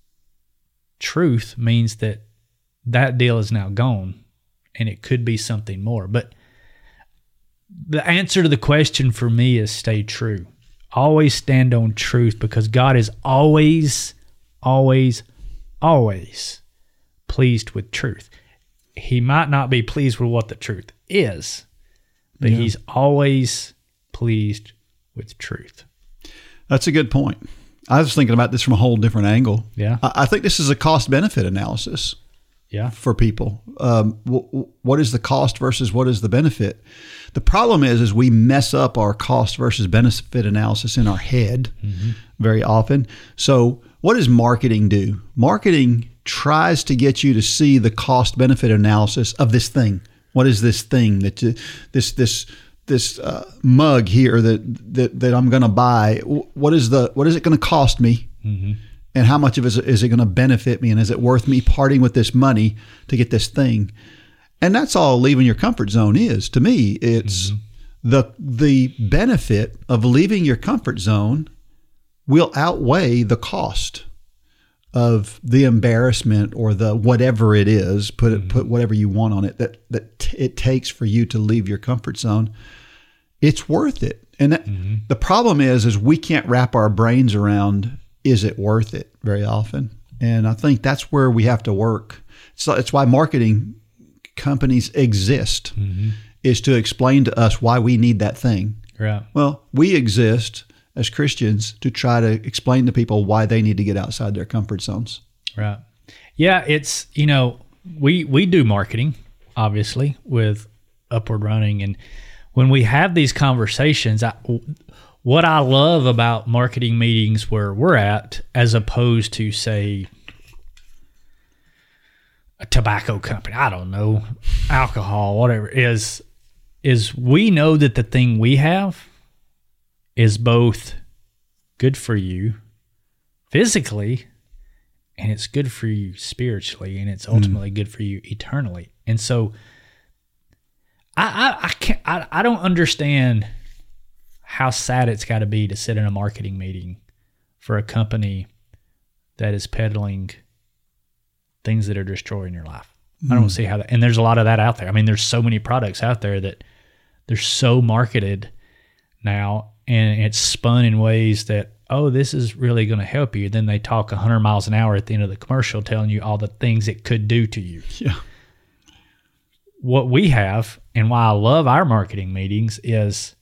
truth means that deal is now gone and it could be something more. But the answer to the question for me is stay true. Always stand on truth, because God is always, always, always pleased with truth. He might not be pleased with what the truth is, but he's always pleased with truth. That's a good point. I was thinking about this from a whole different angle. Yeah. I think this is a cost-benefit analysis for people. What is the cost versus what is the benefit? The problem is we mess up our cost versus benefit analysis in our head very often. So what does marketing do? Marketing tries to get you to see the cost-benefit analysis of this thing. What is this thing that this mug here that I'm going to buy? What is it going to cost me? And how much of it is it going to benefit me? And is it worth me parting with this money to get this thing? And that's all leaving your comfort zone is. To me, it's the benefit of leaving your comfort zone will outweigh the cost of the embarrassment or the whatever it is, put whatever you want on it, that it takes for you to leave your comfort zone. It's worth it. And the problem is we can't wrap our brains around, is it worth it, very often. And I think that's where we have to work. So it's why marketing companies exist, is to explain to us why we need that thing. Right. Well, we exist as Christians to try to explain to people why they need to get outside their comfort zones. Right. Yeah, it's, we do marketing, obviously, with Upward Running. And when we have these conversations, what I love about marketing meetings where we're at, as opposed to, say, a tobacco company, I don't know, alcohol, whatever, is we know that the thing we have is both good for you physically, and it's good for you spiritually, and it's ultimately good for you eternally. And so I don't understand how sad it's got to be to sit in a marketing meeting for a company that is peddling things that are destroying your life. I don't see how that, and there's a lot of that out there. I mean, there's so many products out there that they're so marketed now, and it's spun in ways that, oh, this is really going to help you. Then they talk 100 miles an hour at the end of the commercial telling you all the things it could do to you. Yeah. What we have, and why I love our marketing meetings, is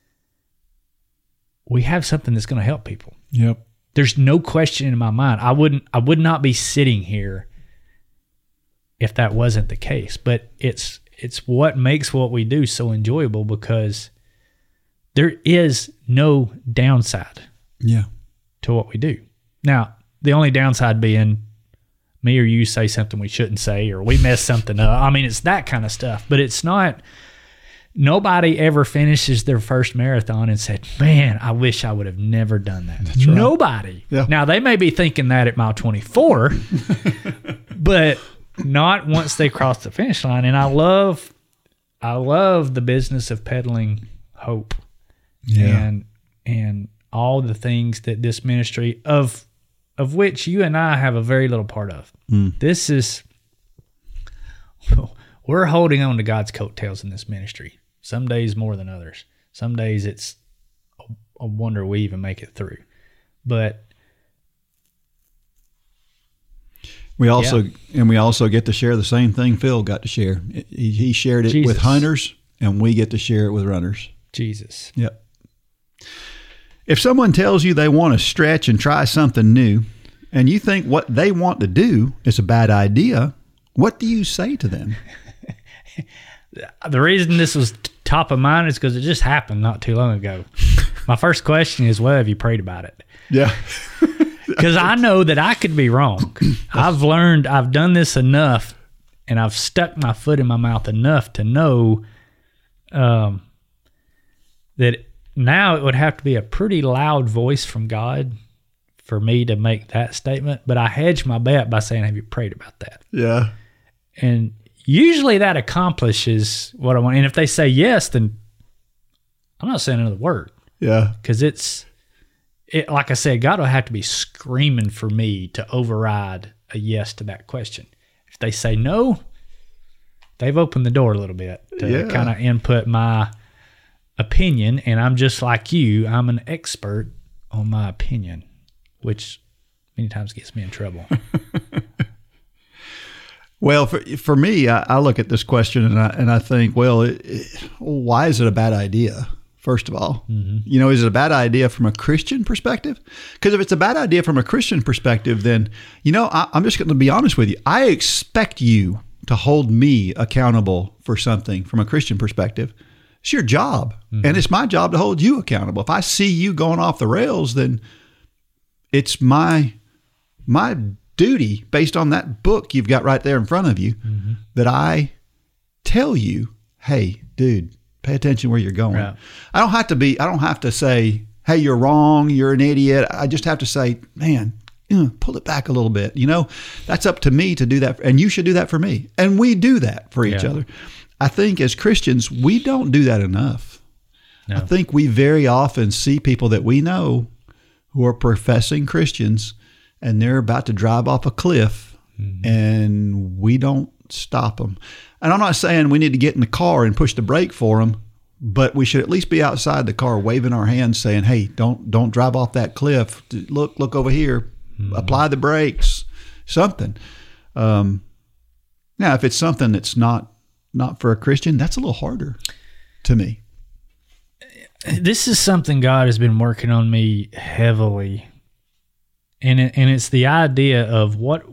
we have something that's going to help people. Yep. There's no question in my mind. I would not be sitting here if that wasn't the case. But it's what makes what we do so enjoyable, because there is no downside to what we do. Now, the only downside being me or you say something we shouldn't say, or we mess something up. I mean, it's that kind of stuff. But it's not, nobody ever finishes their first marathon and said, man, I wish I would have never done that. That's right. Nobody. Yeah. Now, they may be thinking that at mile 24, but not once they cross the finish line. And I love the business of peddling hope. Yeah. And all the things that this ministry, of which you and I have a very little part of. This is, we're holding on to God's coattails in this ministry. Some days more than others. Some days it's a wonder we even make it through. But we also get to share the same thing Phil got to share. He shared it with hunters, and we get to share it with runners. Jesus. Yep. If someone tells you they want to stretch and try something new, and you think what they want to do is a bad idea, what do you say to them? The reason this was top of mind is because it just happened not too long ago. My first question is, well, have you prayed about it? Yeah. Because I know that I could be wrong. I've done this enough and I've stuck my foot in my mouth enough to know that now it would have to be a pretty loud voice from God for me to make that statement. But I hedge my bet by saying, have you prayed about that? Yeah. And usually that accomplishes what I want. And if they say yes, then I'm not saying another word. Yeah. Because like I said, God will have to be screaming for me to override a yes to that question. If they say no, they've opened the door a little bit to kind of input my opinion. And I'm just like you. I'm an expert on my opinion, which many times gets me in trouble. Well, for me, I look at this question and I think, well, why is it a bad idea? First of all, is it a bad idea from a Christian perspective? Because if it's a bad idea from a Christian perspective, then, I'm just going to be honest with you. I expect you to hold me accountable for something from a Christian perspective. It's your job, and it's my job to hold you accountable. If I see you going off the rails, then it's my duty, based on that book you've got right there in front of you, that I tell you, hey, dude, pay attention where you're going. Right. I don't have to say, hey, you're wrong, you're an idiot. I just have to say, man, pull it back a little bit. That's up to me to do that. And you should do that for me. And we do that for each other. I think as Christians, we don't do that enough. No. I think we very often see people that we know who are professing Christians, and they're about to drive off a cliff, and we don't stop them. And I'm not saying we need to get in the car and push the brake for them, but we should at least be outside the car waving our hands saying, hey, don't drive off that cliff. Look over here. Apply the brakes, something. Now, if it's something that's not for a Christian, that's a little harder to me. This is something God has been working on me heavily. And it's the idea of what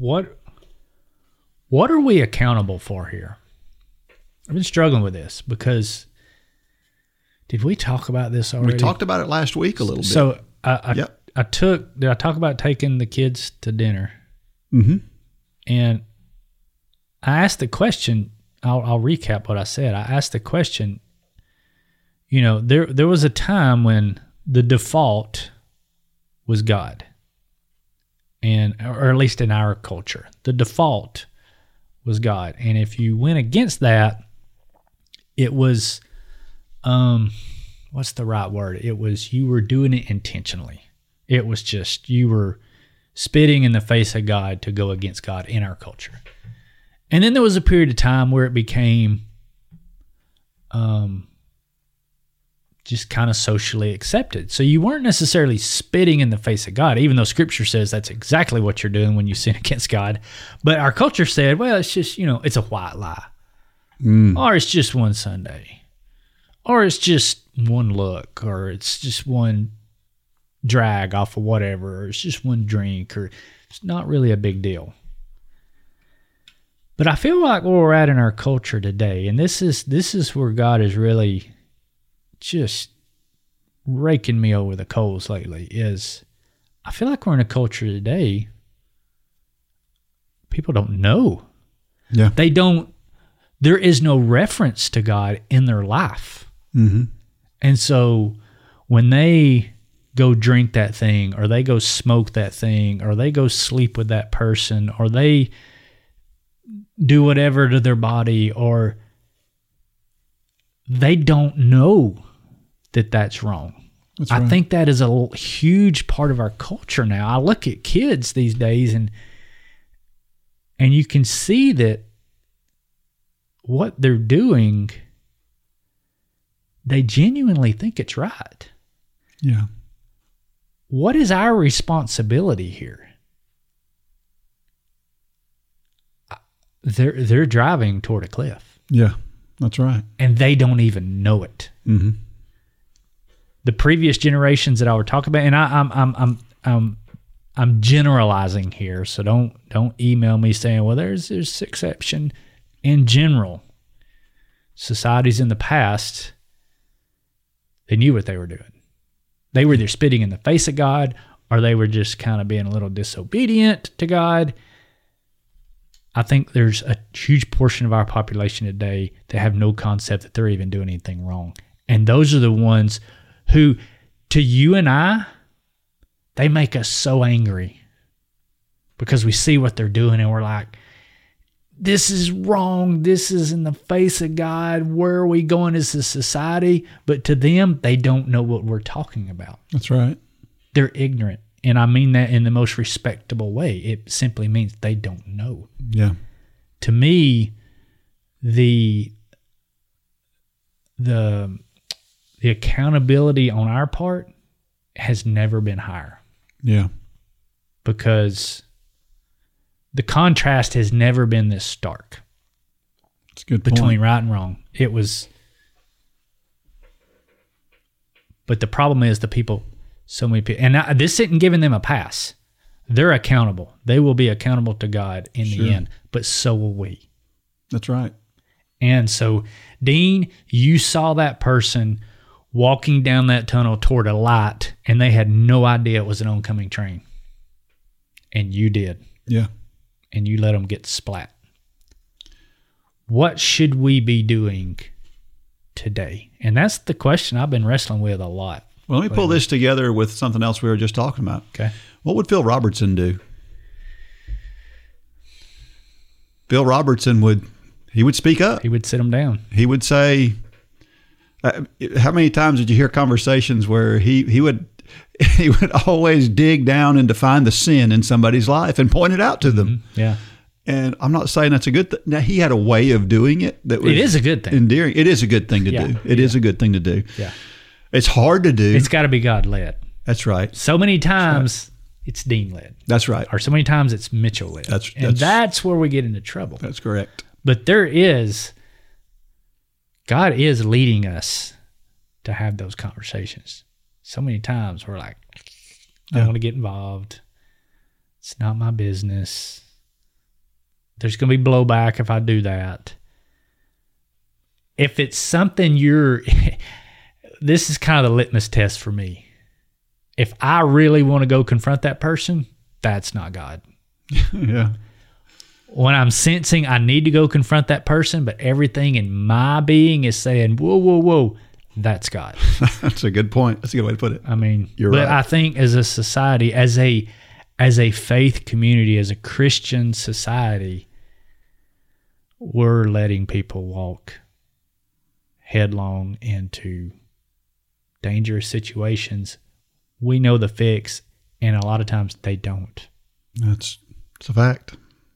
are we accountable for here? I've been struggling with this because did we talk about this already? We talked about it last week a little bit. So did I talk about taking the kids to dinner? And I asked the question, I'll recap what I said. I asked the question, there was a time when the default was God. Or at least in our culture, the default was God. And if you went against that, it was, what's the right word? It was, you were doing it intentionally. It was just, you were spitting in the face of God to go against God in our culture. And then there was a period of time where it became, just kind of socially accepted. So you weren't necessarily spitting in the face of God, even though Scripture says that's exactly what you're doing when you sin against God. But our culture said, well, it's just, it's a white lie. Or it's just one Sunday. Or it's just one look. Or it's just one drag off of whatever. Or it's just one drink. Or it's not really a big deal. But I feel like where we're at in our culture today, and this is where God is really just raking me over the coals lately, is I feel like we're in a culture today, people don't know. Yeah. There is no reference to God in their life. And so when they go drink that thing, or they go smoke that thing, or they go sleep with that person, or they do whatever to their body, or they don't know that that's wrong. That's right. I think that is a huge part of our culture now. I look at kids these days, and you can see that what they're doing, they genuinely think it's right. Yeah. What is our responsibility here? They're driving toward a cliff. Yeah, that's right. And they don't even know it. The previous generations that I would talk about, and I'm generalizing here, so don't email me saying, well, there's exception. In general, societies in the past, they knew what they were doing. They were either spitting in the face of God, or they were just kind of being a little disobedient to God. I think there's a huge portion of our population today that have no concept that they're even doing anything wrong. And those are the ones who, to you and I, they make us so angry because we see what they're doing and we're like, this is wrong. This is in the face of God. Where are we going as a society? But to them, they don't know what we're talking about. That's right. They're ignorant. And I mean that in the most respectable way. It simply means they don't know. Yeah. To me, the accountability on our part has never been higher. Yeah. Because the contrast has never been this stark. That's a good point. Between right and wrong. It was. But the problem is the people, so many people, and this isn't giving them a pass. They're accountable. They will be accountable to God in the end, but so will we. That's right. And so, Dean, you saw that person walking down that tunnel toward a light, and they had no idea it was an oncoming train. And you did. Yeah. And you let them get splat. What should we be doing today? And that's the question I've been wrestling with a lot. Well, let me pull this together with something else we were just talking about. Okay. What would Phil Robertson do? Phil Robertson would speak up. He would sit them down. He would say, how many times did you hear conversations where he would always dig down and define the sin in somebody's life and point it out to them. Mm-hmm. Yeah. And I'm not saying that's a good thing. Now, he had a way of doing it that was it is a good thing. Endearing. It is a good thing to do. It is a good thing to do. Yeah. It's hard to do. It's got to be God-led. That's right. So many times it's Dean-led. That's right. Or so many times it's Mitchell-led. That's where we get into trouble. That's correct. But God is leading us to have those conversations. So many times we're like, I don't want to get involved. It's not my business. There's going to be blowback if I do that. If it's something this is kind of the litmus test for me. If I really want to go confront that person, that's not God. Yeah. When I'm sensing I need to go confront that person, but everything in my being is saying, whoa, whoa, whoa, that's God. That's a good point. That's a good way to put it. I mean, You're right. I think as a society, as a faith community, as a Christian society, we're letting people walk headlong into dangerous situations. We know the fix, and a lot of times they don't. It's a fact.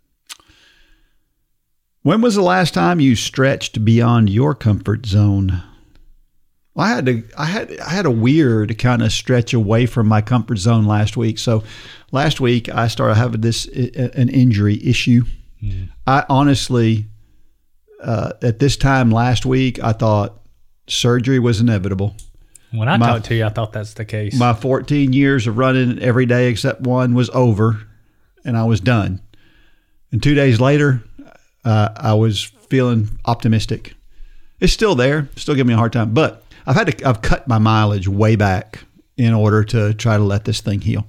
When was the last time you stretched beyond your comfort zone? Well, I had a weird kind of stretch away from my comfort zone last week. So last week I started having an injury issue. Mm. I honestly, at this time last week, I thought surgery was inevitable. When I talked to you, I thought that's the case. My 14 years of running every day except one was over, and I was done. And 2 days later, I was feeling optimistic. It's still there, still giving me a hard time, but I've cut my mileage way back in order to try to let this thing heal.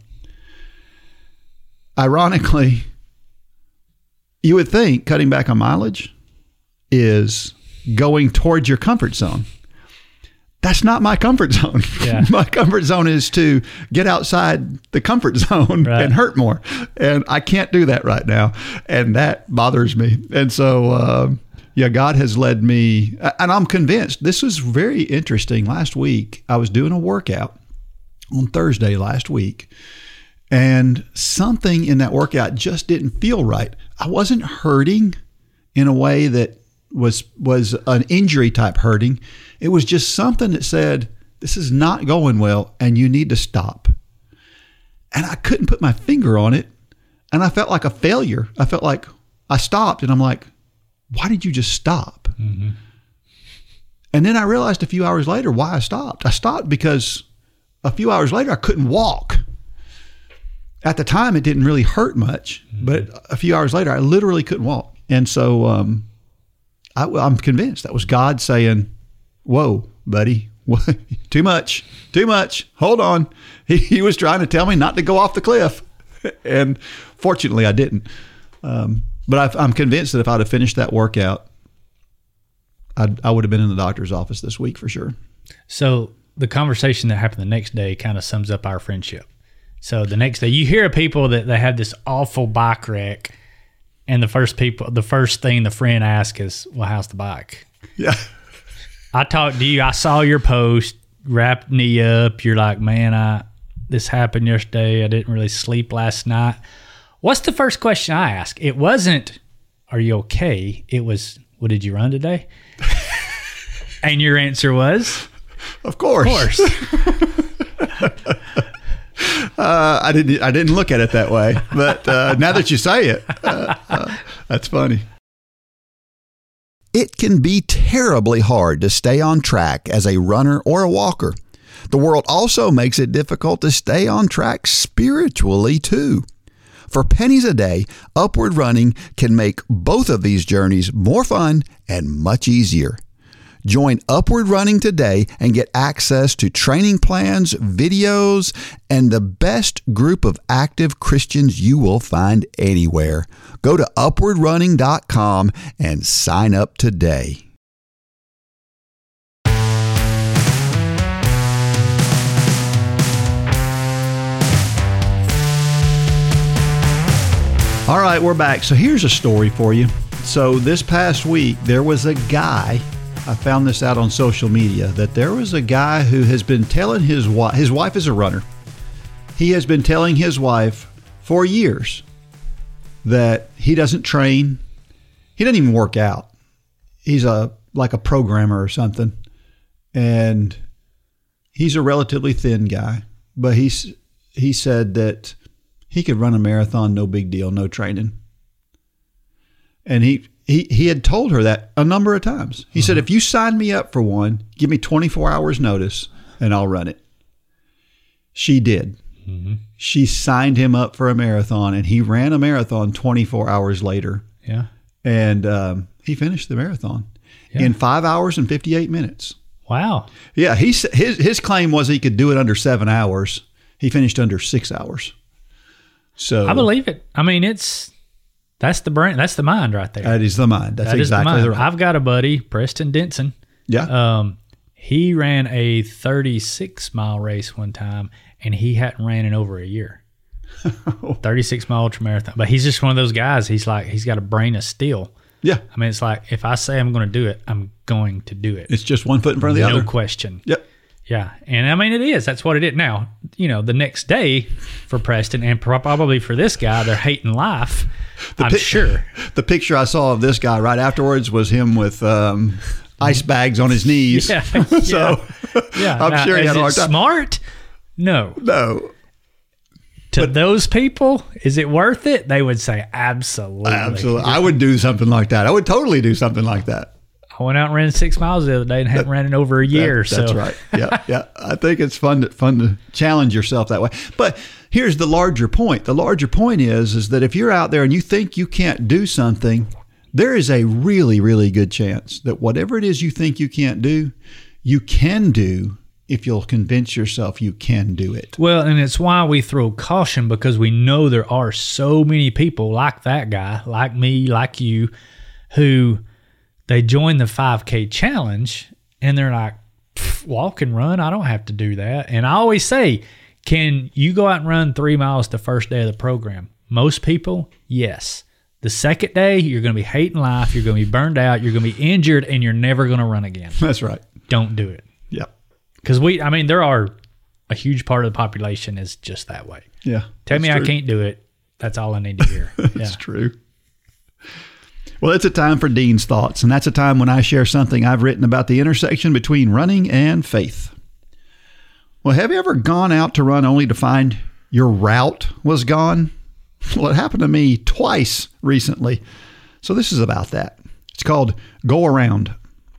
Ironically, you would think cutting back on mileage is going towards your comfort zone. That's not my comfort zone. Yeah. My comfort zone is to get outside the comfort zone and hurt more. And I can't do that right now. And that bothers me. And so, God has led me, and I'm convinced this was very interesting. Last week, I was doing a workout on Thursday last week, and something in that workout just didn't feel right. I wasn't hurting in a way that was an injury type hurting. It was just something that said, this is not going well and you need to stop. And I couldn't put my finger on it. And I felt like a failure. I felt like I stopped and I'm like, why did you just stop? Mm-hmm. And then I realized a few hours later why I stopped. I stopped because a few hours later I couldn't walk. At the time it didn't really hurt much, but a few hours later I literally couldn't walk. And so I'm convinced that was God saying, whoa, buddy, too much, hold on. He was trying to tell me not to go off the cliff. And fortunately I didn't. But I'm convinced that if I'd have finished that workout, I would have been in the doctor's office this week for sure. So the conversation that happened the next day kind of sums up our friendship. So the next day, you hear of people that they have this awful bike wreck, and the first thing the friend asks is, "Well, how's the bike?" Yeah. I talked to you. I saw your post, wrapped knee up. You're like, "Man, this happened yesterday. I didn't really sleep last night." What's the first question I asked? It wasn't, "Are you okay?" It was, "Well, did you run today?" And your answer was, Of course. I didn't look at it that way, but now that you say it, that's funny. It can be terribly hard to stay on track as a runner or a walker. The world also makes it difficult to stay on track spiritually too. For pennies a day, Upward Running can make both of these journeys more fun and much easier. Join Upward Running today and get access to training plans, videos, and the best group of active Christians you will find anywhere. Go to upwardrunning.com and sign up today. All right, we're back. So here's a story for you. So this past week, there was a guy, I found this out on social media, that there was a guy who has been telling his wife is a runner. He has been telling his wife for years that he doesn't train. He doesn't even work out. He's like a programmer or something. And he's a relatively thin guy, but he said that he could run a marathon, no big deal, no training. And he had told her that a number of times. He said, if you sign me up for one, give me 24 hours notice and I'll run it. She did. Mm-hmm. She signed him up for a marathon and he ran a marathon 24 hours later. Yeah. And he finished the marathon in 5 hours and 58 minutes. Wow. Yeah. His claim was he could do it under 7 hours. He finished under 6 hours. So I believe it. I mean, that's the brain. That's the mind right there. That is the mind. That's exactly right. I've got a buddy, Preston Denson. Yeah. He ran a 36-mile race one time, and he hadn't ran in over a year. 36-mile ultramarathon. But he's just one of those guys. He's got a brain of steel. Yeah. I mean, it's like, if I say I'm going to do it, I'm going to do it. It's just one foot in front of the other. No question. Yep. Yeah. And I mean, it is. That's what it is. Now, the next day for Preston and probably for this guy, they're hating life. I'm sure. The picture I saw of this guy right afterwards was him with ice bags on his knees. Yeah. So I'm sure he had a hard time. Smart? No. To those people, is it worth it? They would say absolutely. Absolutely. I would do something like that. I would totally do something like that. I went out and ran 6 miles the other day and hadn't ran in over a year. That's right. Yeah. I think it's fun to challenge yourself that way. But here's the larger point. The larger point is that if you're out there and you think you can't do something, there is a really, really good chance that whatever it is you think you can't do, you can do if you'll convince yourself you can do it. Well, and it's why we throw caution, because we know there are so many people like that guy, like me, like you, who they join the 5K challenge and they're like, walk and run, I don't have to do that. And I always say, can you go out and run 3 miles the first day of the program? Most people, yes. The second day, you're going to be hating life, you're going to be burned out, you're going to be injured, and you're never going to run again. That's right. Don't do it. Yeah. Because there are a huge part of the population is just that way. Yeah. Tell me true. I can't do it. That's all I need to hear. That's true. Well, it's a time for Dean's Thoughts, and that's a time when I share something I've written about the intersection between running and faith. Well, have you ever gone out to run only to find your route was gone? Well, it happened to me twice recently. So this is about that. It's called Go Around.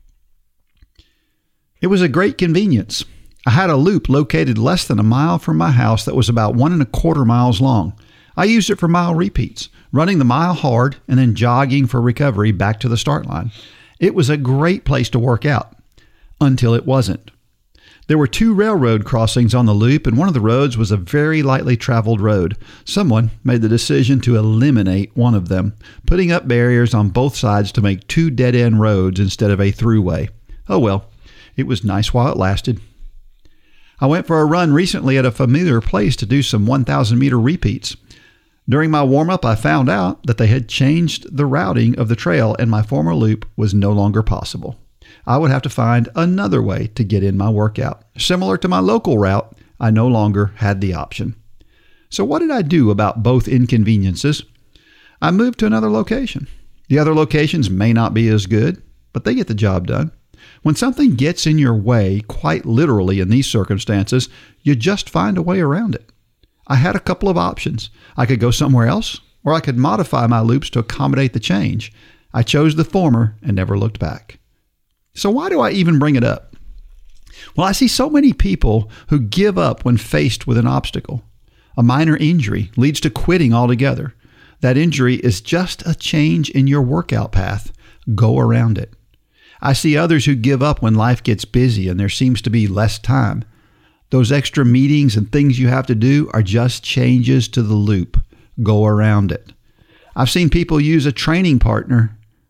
It was a great convenience. I had a loop located less than a mile from my house that was about 1.25 miles long. I used it for mile repeats, running the mile hard and then jogging for recovery back to the start line. It was a great place to work out until it wasn't. There were 2 railroad crossings on the loop, and one of the roads was a very lightly traveled road. Someone made the decision to eliminate one of them, putting up barriers on both sides to make 2 dead-end roads instead of a throughway. Oh well, it was nice while it lasted. I went for a run recently at a familiar place to do some 1,000-meter repeats. During my warm-up, I found out that they had changed the routing of the trail, and my former loop was no longer possible. I would have to find another way to get in my workout. Similar to my local route, I no longer had the option. So what did I do about both inconveniences? I moved to another location. The other locations may not be as good, but they get the job done. When something gets in your way, quite literally in these circumstances, you just find a way around it. I had a couple of options. I could go somewhere else, or I could modify my loops to accommodate the change. I chose the former and never looked back. So why do I even bring it up? Well, I see so many people who give up when faced with an obstacle. A minor injury leads to quitting altogether. That injury is just a change in your workout path. Go around it. I see others who give up when life gets busy and there seems to be less time. Those extra meetings and things you have to do are just changes to the loop. Go around it. I've seen people lose a training partner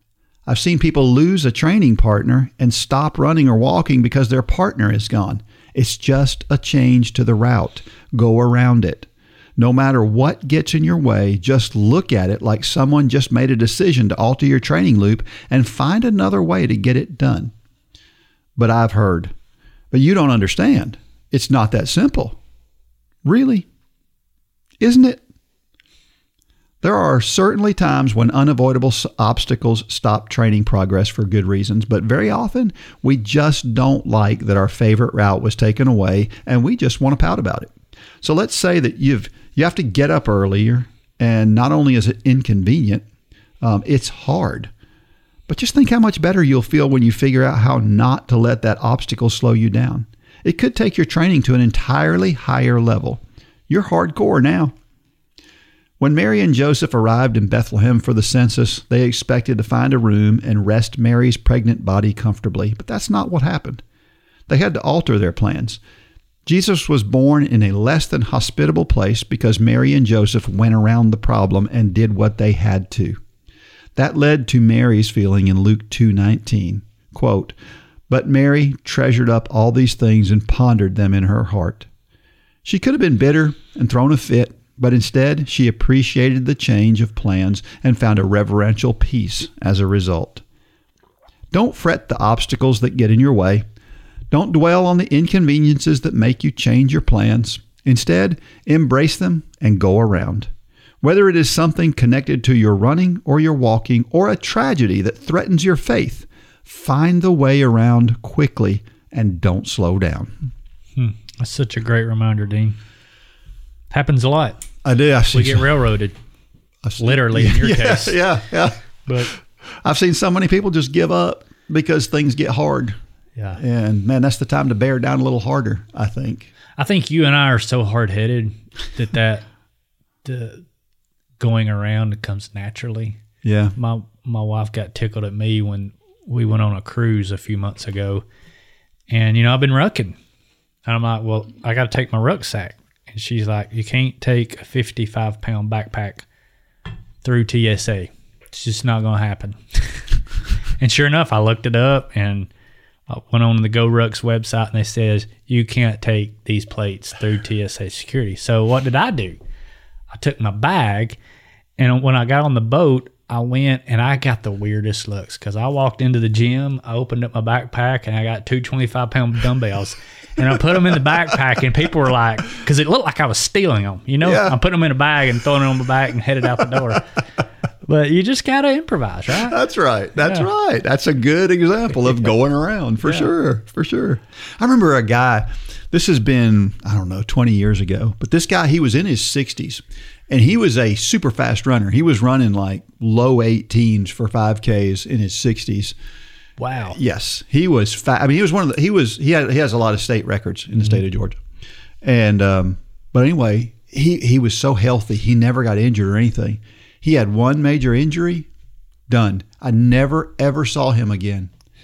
and stop running or walking because their partner is gone. It's just a change to the route. Go around it. No matter what gets in your way, just look at it like someone just made a decision to alter your training loop and find another way to get it done. But you don't understand. It's not that simple. Really? Isn't it? There are certainly times when unavoidable obstacles stop training progress for good reasons, but very often we just don't like that our favorite route was taken away and we just want to pout about it. So let's say that you have to get up earlier, and not only is it inconvenient, it's hard. But just think how much better you'll feel when you figure out how not to let that obstacle slow you down. It could take your training to an entirely higher level. You're hardcore now. When Mary and Joseph arrived in Bethlehem for the census, they expected to find a room and rest Mary's pregnant body comfortably, but that's not what happened. They had to alter their plans. Jesus was born in a less than hospitable place because Mary and Joseph went around the problem and did what they had to. That led to Mary's feeling in Luke 2:19, quote, "But Mary treasured up all these things and pondered them in her heart." She could have been bitter and thrown a fit, but instead she appreciated the change of plans and found a reverential peace as a result. Don't fret the obstacles that get in your way. Don't dwell on the inconveniences that make you change your plans. Instead, embrace them and go around. Whether it is something connected to your running or your walking or a tragedy that threatens your faith, find the way around quickly and don't slow down. That's such a great reminder, Dean. Happens a lot. I do. We get railroaded, literally in your case. Yeah. But I've seen so many people just give up because things get hard. Yeah. And man, that's the time to bear down a little harder, I think. I think you and I are so hard-headed that the going around comes naturally. Yeah. My wife got tickled at me when we went on a cruise a few months ago. And, I've been rucking. And I'm like, well, I got to take my rucksack. And she's like, you can't take a 55-pound backpack through TSA. It's just not going to happen. And sure enough, I looked it up and I went on the GoRucks website and they says, you can't take these plates through TSA security. So what did I do? I took my bag, and when I got on the boat, I went and I got the weirdest looks because I walked into the gym, I opened up my backpack, and I got 2 25-pound dumbbells. And I put them in the backpack, and people were like, because it looked like I was stealing them. Yeah. I'm putting them in a bag and throwing them on my back and headed out the door. But you just got to improvise, right? That's right. Right. That's a good example of going around, for sure. I remember a guy, this has been, 20 years ago, but this guy, he was in his 60s, and he was a super fast runner. He was running like low 18s for 5Ks in his 60s. Wow. Yes, he was fast. I mean, he has a lot of state records in the state of Georgia. And, but anyway, he was so healthy. He never got injured or anything. He had one major injury, done. I never, ever saw him again.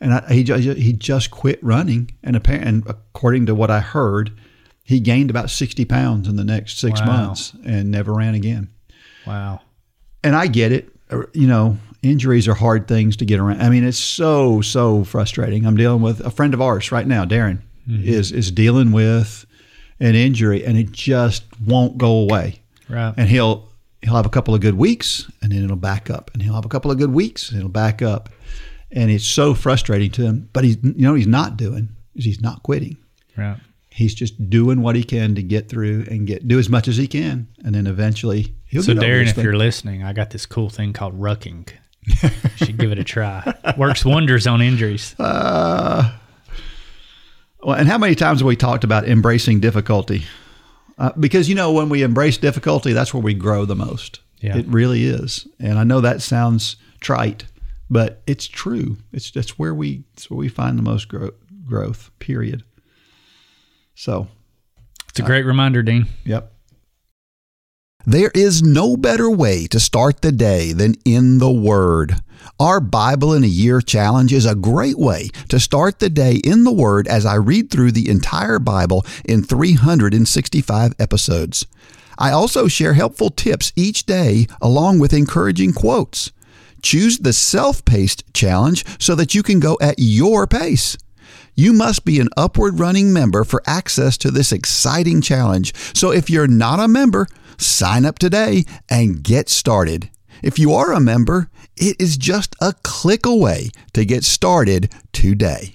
And he just quit running. And according to what I heard, he gained about 60 pounds in the next 6 months and never ran again. Wow. And I get it. You know, injuries are hard things to get around. I mean, it's so frustrating. I'm dealing with a friend of ours right now, Darren, is dealing with an injury, and it just won't go away. Right. And he'll have a couple of good weeks, and then it'll back up. And he'll have a couple of good weeks, and it'll back up. And it's so frustrating to him. But he's not quitting. Right. He's just doing what he can to get through and do as much as he can, and then eventually he'll. So get over Darren, this if thing. you're listening, I got this cool thing called rucking. You should give it a try. Works wonders on injuries. Well, and how many times have we talked about embracing difficulty? Because, you know, when we embrace difficulty, that's where we grow the most. Yeah. It really is. And I know that sounds trite, but it's true. That's where we find the most growth, period. So It's a great reminder, Dean. Yep. There is no better way to start the day than in the Word. Our Bible in a Year Challenge is a great way to start the day in the Word as I read through the entire Bible in 365 episodes. I also share helpful tips each day along with encouraging quotes. Choose the self-paced challenge so that you can go at your pace. You must be an Upward Running member for access to this exciting challenge. So if you're not a member, sign up today and get started. If you are a member, it is just a click away to get started today.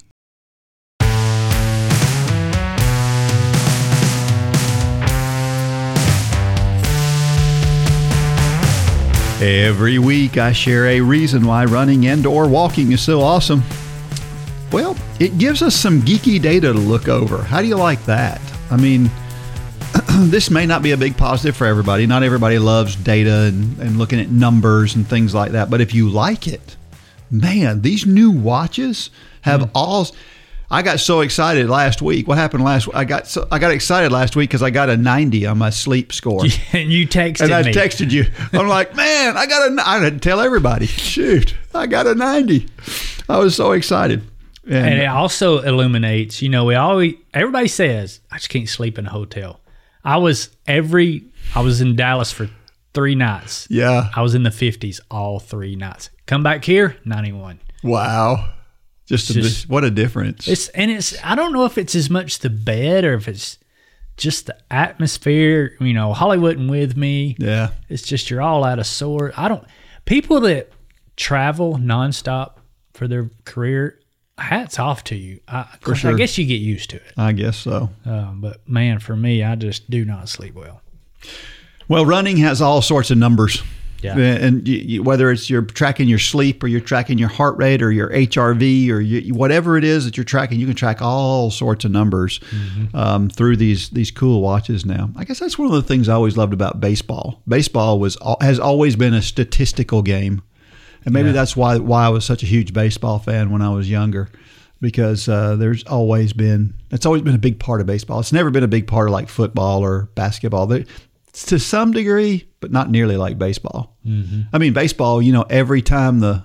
Every week I share a reason why running and/or walking is so awesome. Well, it gives us some geeky data to look over. How do you like that? I mean, this may not be a big positive for everybody. Not everybody loves data and looking at numbers and things like that. But if you like it, man, these new watches have all... I got so excited last week. What happened last week? I got excited last week because I got a 90 on my sleep score. And you texted me. And I texted you. I'm like, man, I had to tell everybody. Shoot, I got a 90. I was so excited. And it also illuminates, you know, everybody says, I just can't sleep in a hotel. I was in Dallas for 3 nights. Yeah. I was in the 50s all 3 nights. Come back here, 91. Wow. What a difference. I don't know if it's as much the bed or if it's just the atmosphere, you know, Hollywood and with me. Yeah. It's just, you're all out of sort. People that travel nonstop for their career, hats off to you. For sure. I guess you get used to it. I guess so. But man, for me, I just do not sleep well. Well, running has all sorts of numbers. Yeah. And whether it's you're tracking your sleep or you're tracking your heart rate or your HRV or whatever it is that you're tracking, you can track all sorts of numbers through these cool watches now. I guess that's one of the things I always loved about baseball. Baseball has always been a statistical game. And maybe that's why I was such a huge baseball fan when I was younger, because it's always been a big part of baseball. It's never been a big part of like football or basketball. To some degree, but not nearly like baseball. Mm-hmm. I mean, baseball, you know, every time the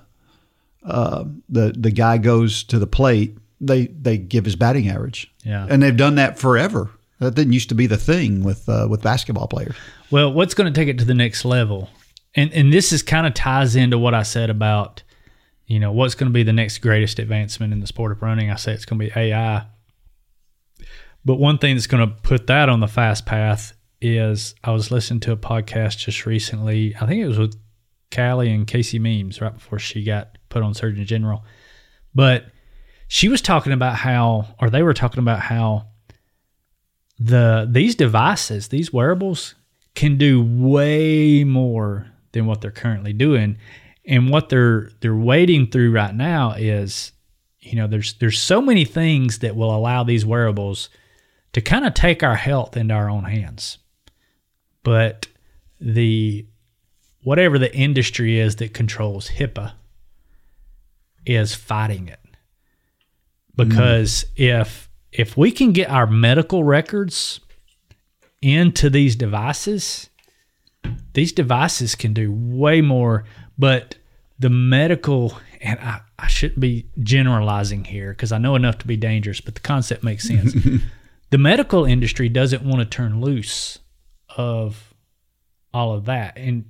guy goes to the plate, they give his batting average. Yeah. And they've done that forever. That didn't used to be the thing with basketball players. Well, what's going to take it to the next level? And this is kind of ties into what I said about, you know, what's going to be the next greatest advancement in the sport of running. I say it's going to be AI. But one thing that's going to put that on the fast path is, I was listening to a podcast just recently. I think it was with Callie and Casey Memes right before she got put on Surgeon General. But she was talking about they were talking about how these devices, these wearables, can do way more than what they're currently doing. And what they're wading through right now is, you know, there's so many things that will allow these wearables to kind of take our health into our own hands. But whatever the industry is that controls HIPAA is fighting it. Because if we can get our medical records into these devices can do way more. But the medical and I shouldn't be generalizing here because I know enough to be dangerous, but the concept makes sense. The medical industry doesn't want to turn loose of all of that. And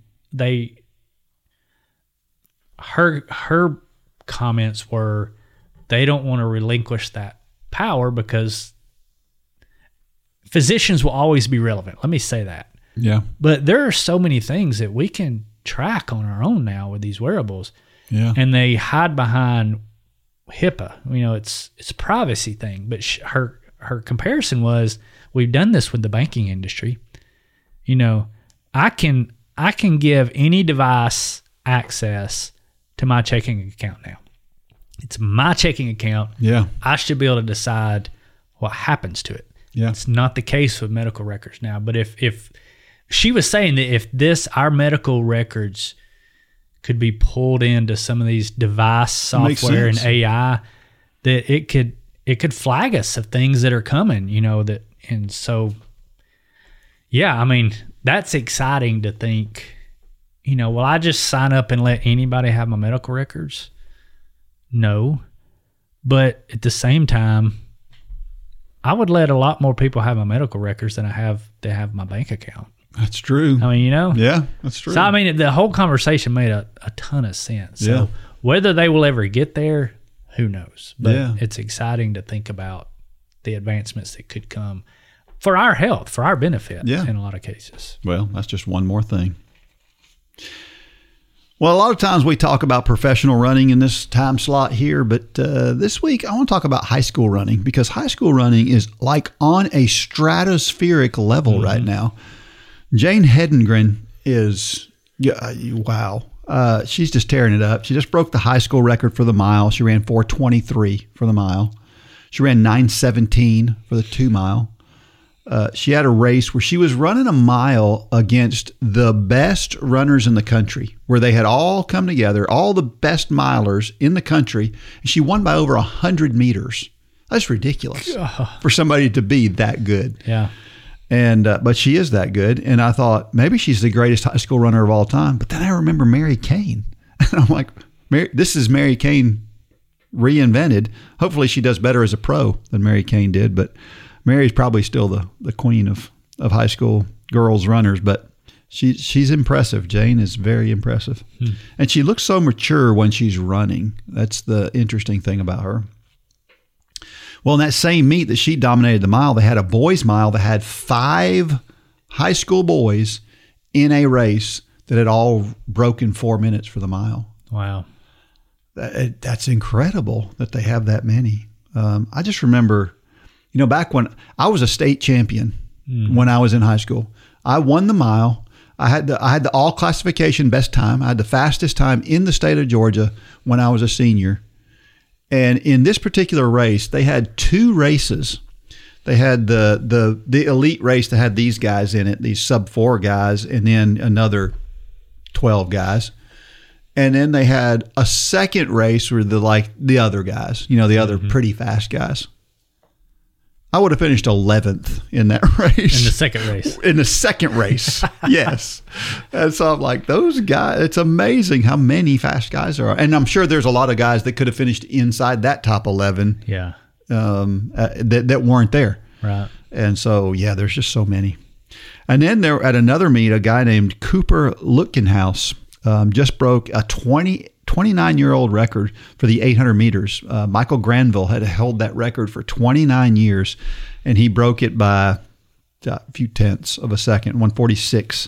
her comments were they don't want to relinquish that power because physicians will always be relevant. Let me say that. Yeah. But there are so many things that we can track on our own now with these wearables. Yeah. And they hide behind HIPAA. You know, it's a privacy thing. But her comparison was, we've done this with the banking industry. You know, I can give any device access to my checking account now. It's my checking account. Yeah. I should be able to decide what happens to it. Yeah. It's not the case with medical records now. But if she was saying that if our medical records could be pulled into some of these device software and AI, that it could flag us of things that are coming, you know, and so, yeah, I mean, that's exciting to think, you know, will I just sign up and let anybody have my medical records? No. But at the same time, I would let a lot more people have my medical records than I have to have my bank account. That's true. I mean, you know? Yeah, that's true. So, I mean, the whole conversation made a ton of sense. So, Yeah. whether they will ever get there, who knows? But Yeah. it's exciting to think about the advancements that could come for our health, for our benefit in a lot of cases. Well, that's just one more thing. Well, a lot of times we talk about professional running in this time slot here, but this week I want to talk about high school running, because high school running is like on a stratospheric level right now. Jane Hedengren is, wow. She's just tearing it up. She just broke the high school record for the mile. She ran 4:23 for the mile. She ran 9:17 for the 2 mile. She had a race where she was running a mile against the best runners in the country, where they had all come together, all the best milers in the country, and she won by over 100 meters. That's ridiculous for somebody to be that good. Yeah. And but she is that good, and I thought maybe she's the greatest high school runner of all time. But then I remember Mary Cain, and I'm like, this is Mary Cain reinvented. Hopefully she does better as a pro than Mary Cain did, but Mary's probably still the queen of high school girls runners. But she's impressive. Jane is very impressive, and she looks so mature when she's running. That's the interesting thing about her. Well, in that same meet that she dominated the mile, they had a boys' mile that had 5 high school boys in a race that had all broken 4 minutes for the mile. Wow. That's incredible that they have that many. I just remember, you know, back when I was a state champion when I was in high school, I won the mile. I had the all classification best time. I had the fastest time in the state of Georgia when I was a senior. And in this particular race, they had 2 races. They had the elite race that had these guys in it, these sub-4 guys, and then another 12 guys. And then they had a second race where the other guys, you know, the other pretty fast guys. I would have finished 11th in that race. In the second race. In the second race, yes. And so I'm like, those guys, it's amazing how many fast guys there are. And I'm sure there's a lot of guys that could have finished inside that top 11 that weren't there. Right. And so, yeah, there's just so many. And then there at another meet, a guy named Cooper Lutkenhaus just broke a 29-year-old record for the 800 meters. Michael Granville had held that record for 29 years, and he broke it by a few tenths of a second, 1:46.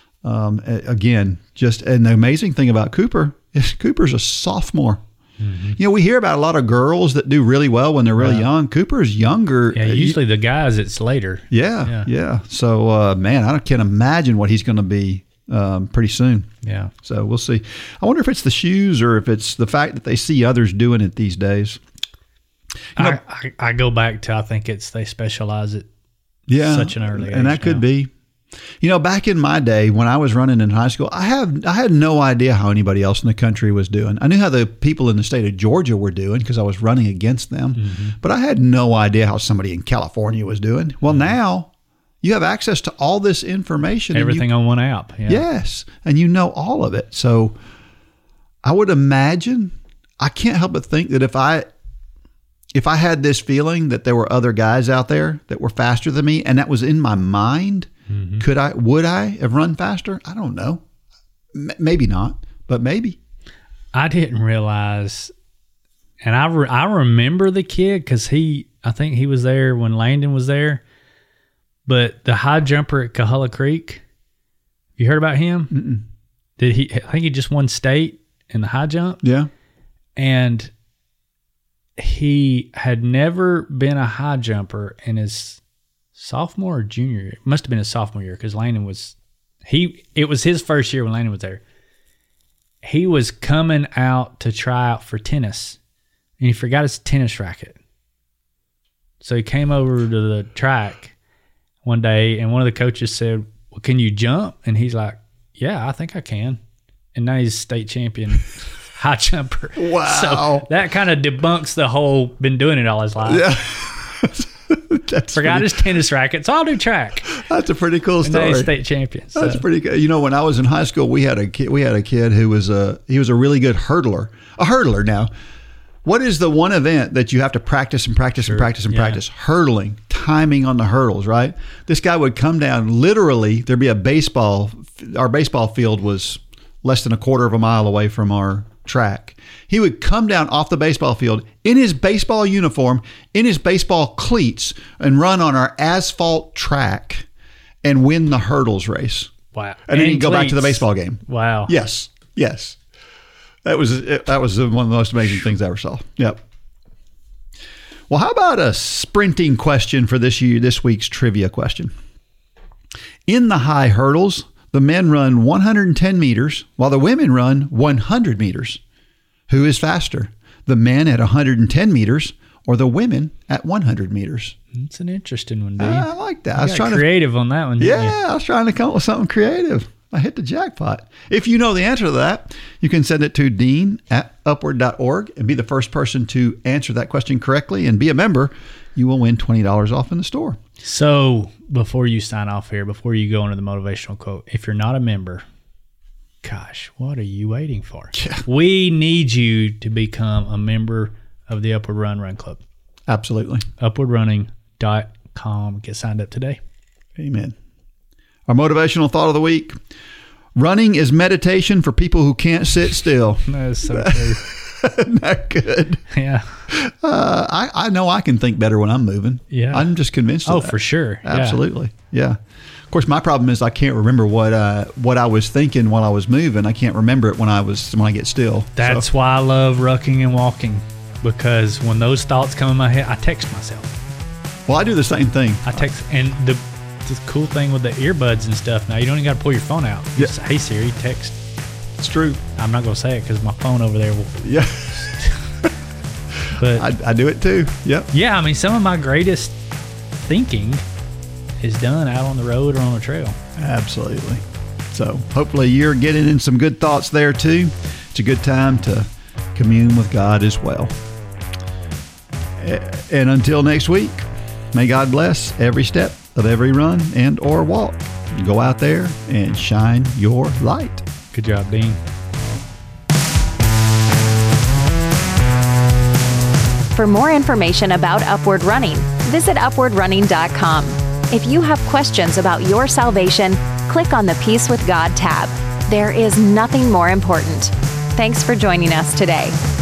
Again, and the amazing thing about Cooper is Cooper's a sophomore. Mm-hmm. You know, we hear about a lot of girls that do really well when they're really young. Cooper's younger. Yeah, usually the guys, it's later. Yeah. So, man, I can't imagine what he's going to be pretty soon. Yeah. So we'll see. I wonder if it's the shoes or if it's the fact that they see others doing it these days. You know, I go back to, I think they specialize at such an early age. And that could be. You know, back in my day when I was running in high school, I had no idea how anybody else in the country was doing. I knew how the people in the state of Georgia were doing because I was running against them. Mm-hmm. But I had no idea how somebody in California was doing. Well, now you have access to all this information. Everything on one app. Yeah. Yes. And you know all of it. So I would imagine I can't help but think that if I had this feeling that there were other guys out there that were faster than me, and that was in my mind, would I have run faster? I don't know. Maybe not, but maybe. I didn't realize, and I remember the kid because I think he was there when Landon was there, but the high jumper at Coahulla Creek, you heard about him? Mm-mm. I think he just won state in the high jump. Yeah. And he had never been a high jumper in his sophomore or junior year. It must have been his sophomore year because Landon was it was his first year when Landon was there. He was coming out to try out for tennis, and he forgot his tennis racket. So he came over to the track one day, and one of the coaches said, "Well, can you jump?" And he's like, "Yeah, I think I can." And now he's state champion high jumper. Wow. So that kind of debunks the whole been doing it all his life. Yeah. Forgot his tennis racket, so I'll do track. That's a pretty cool story. And now he's state champion. So. That's pretty good. You know, when I was in high school, we had a kid who was a really good hurdler. A hurdler. Now, what is the one event that you have to practice and practice and practice and practice? Hurdling, timing on the hurdles, right? This guy would come down, literally, there'd be a baseball. Our baseball field was less than a quarter of a mile away from our track. He would come down off the baseball field in his baseball uniform, in his baseball cleats, and run on our asphalt track and win the hurdles race. Wow. And then he'd go back to the baseball game. Wow. Yes. That was one of the most amazing things I ever saw. Yep. Well, how about a sprinting question for this week's trivia question? In the high hurdles, the men run 110 meters while the women run 100 meters. Who is faster, the men at 110 meters or the women at 100 meters? It's an interesting one, dude. I like that. I was trying creative on that one. Yeah, I was trying to come up with something creative. I hit the jackpot. If you know the answer to that, you can send it to dean@upward.org and be the first person to answer that question correctly and be a member. You will win $20 off in the store. So before you sign off here, before you go into the motivational quote, if you're not a member, gosh, what are you waiting for? Yeah. We need you to become a member of the Upward Run Club. Absolutely. Upwardrunning.com. Get signed up today. Amen. Our motivational thought of the week: running is meditation for people who can't sit still. That is so true. Isn't that good? Yeah. I know I can think better when I'm moving. Yeah. I'm just convinced of that. For sure. Absolutely. Yeah. Of course, my problem is I can't remember what I was thinking while I was moving. I can't remember it when I get still. That's why I love rucking and walking, because when those thoughts come in my head, I text myself. Well, I do the same thing. I text, and the cool thing with the earbuds and stuff, now you don't even got to pull your phone out. You just say, "Hey Siri, text." It's true. I'm not going to say it because my phone over there will. Yeah. But I do it too. Yep. Yeah, I mean, some of my greatest thinking is done out on the road or on a trail. Absolutely. So hopefully you're getting in some good thoughts there too. It's a good time to commune with God as well. And until next week, may God bless every step of every run and or walk. Go out there and shine your light. Good job, Dean. For more information about Upward Running, visit upwardrunning.com. If you have questions about your salvation, click on the Peace with God tab. There is nothing more important. Thanks for joining us today.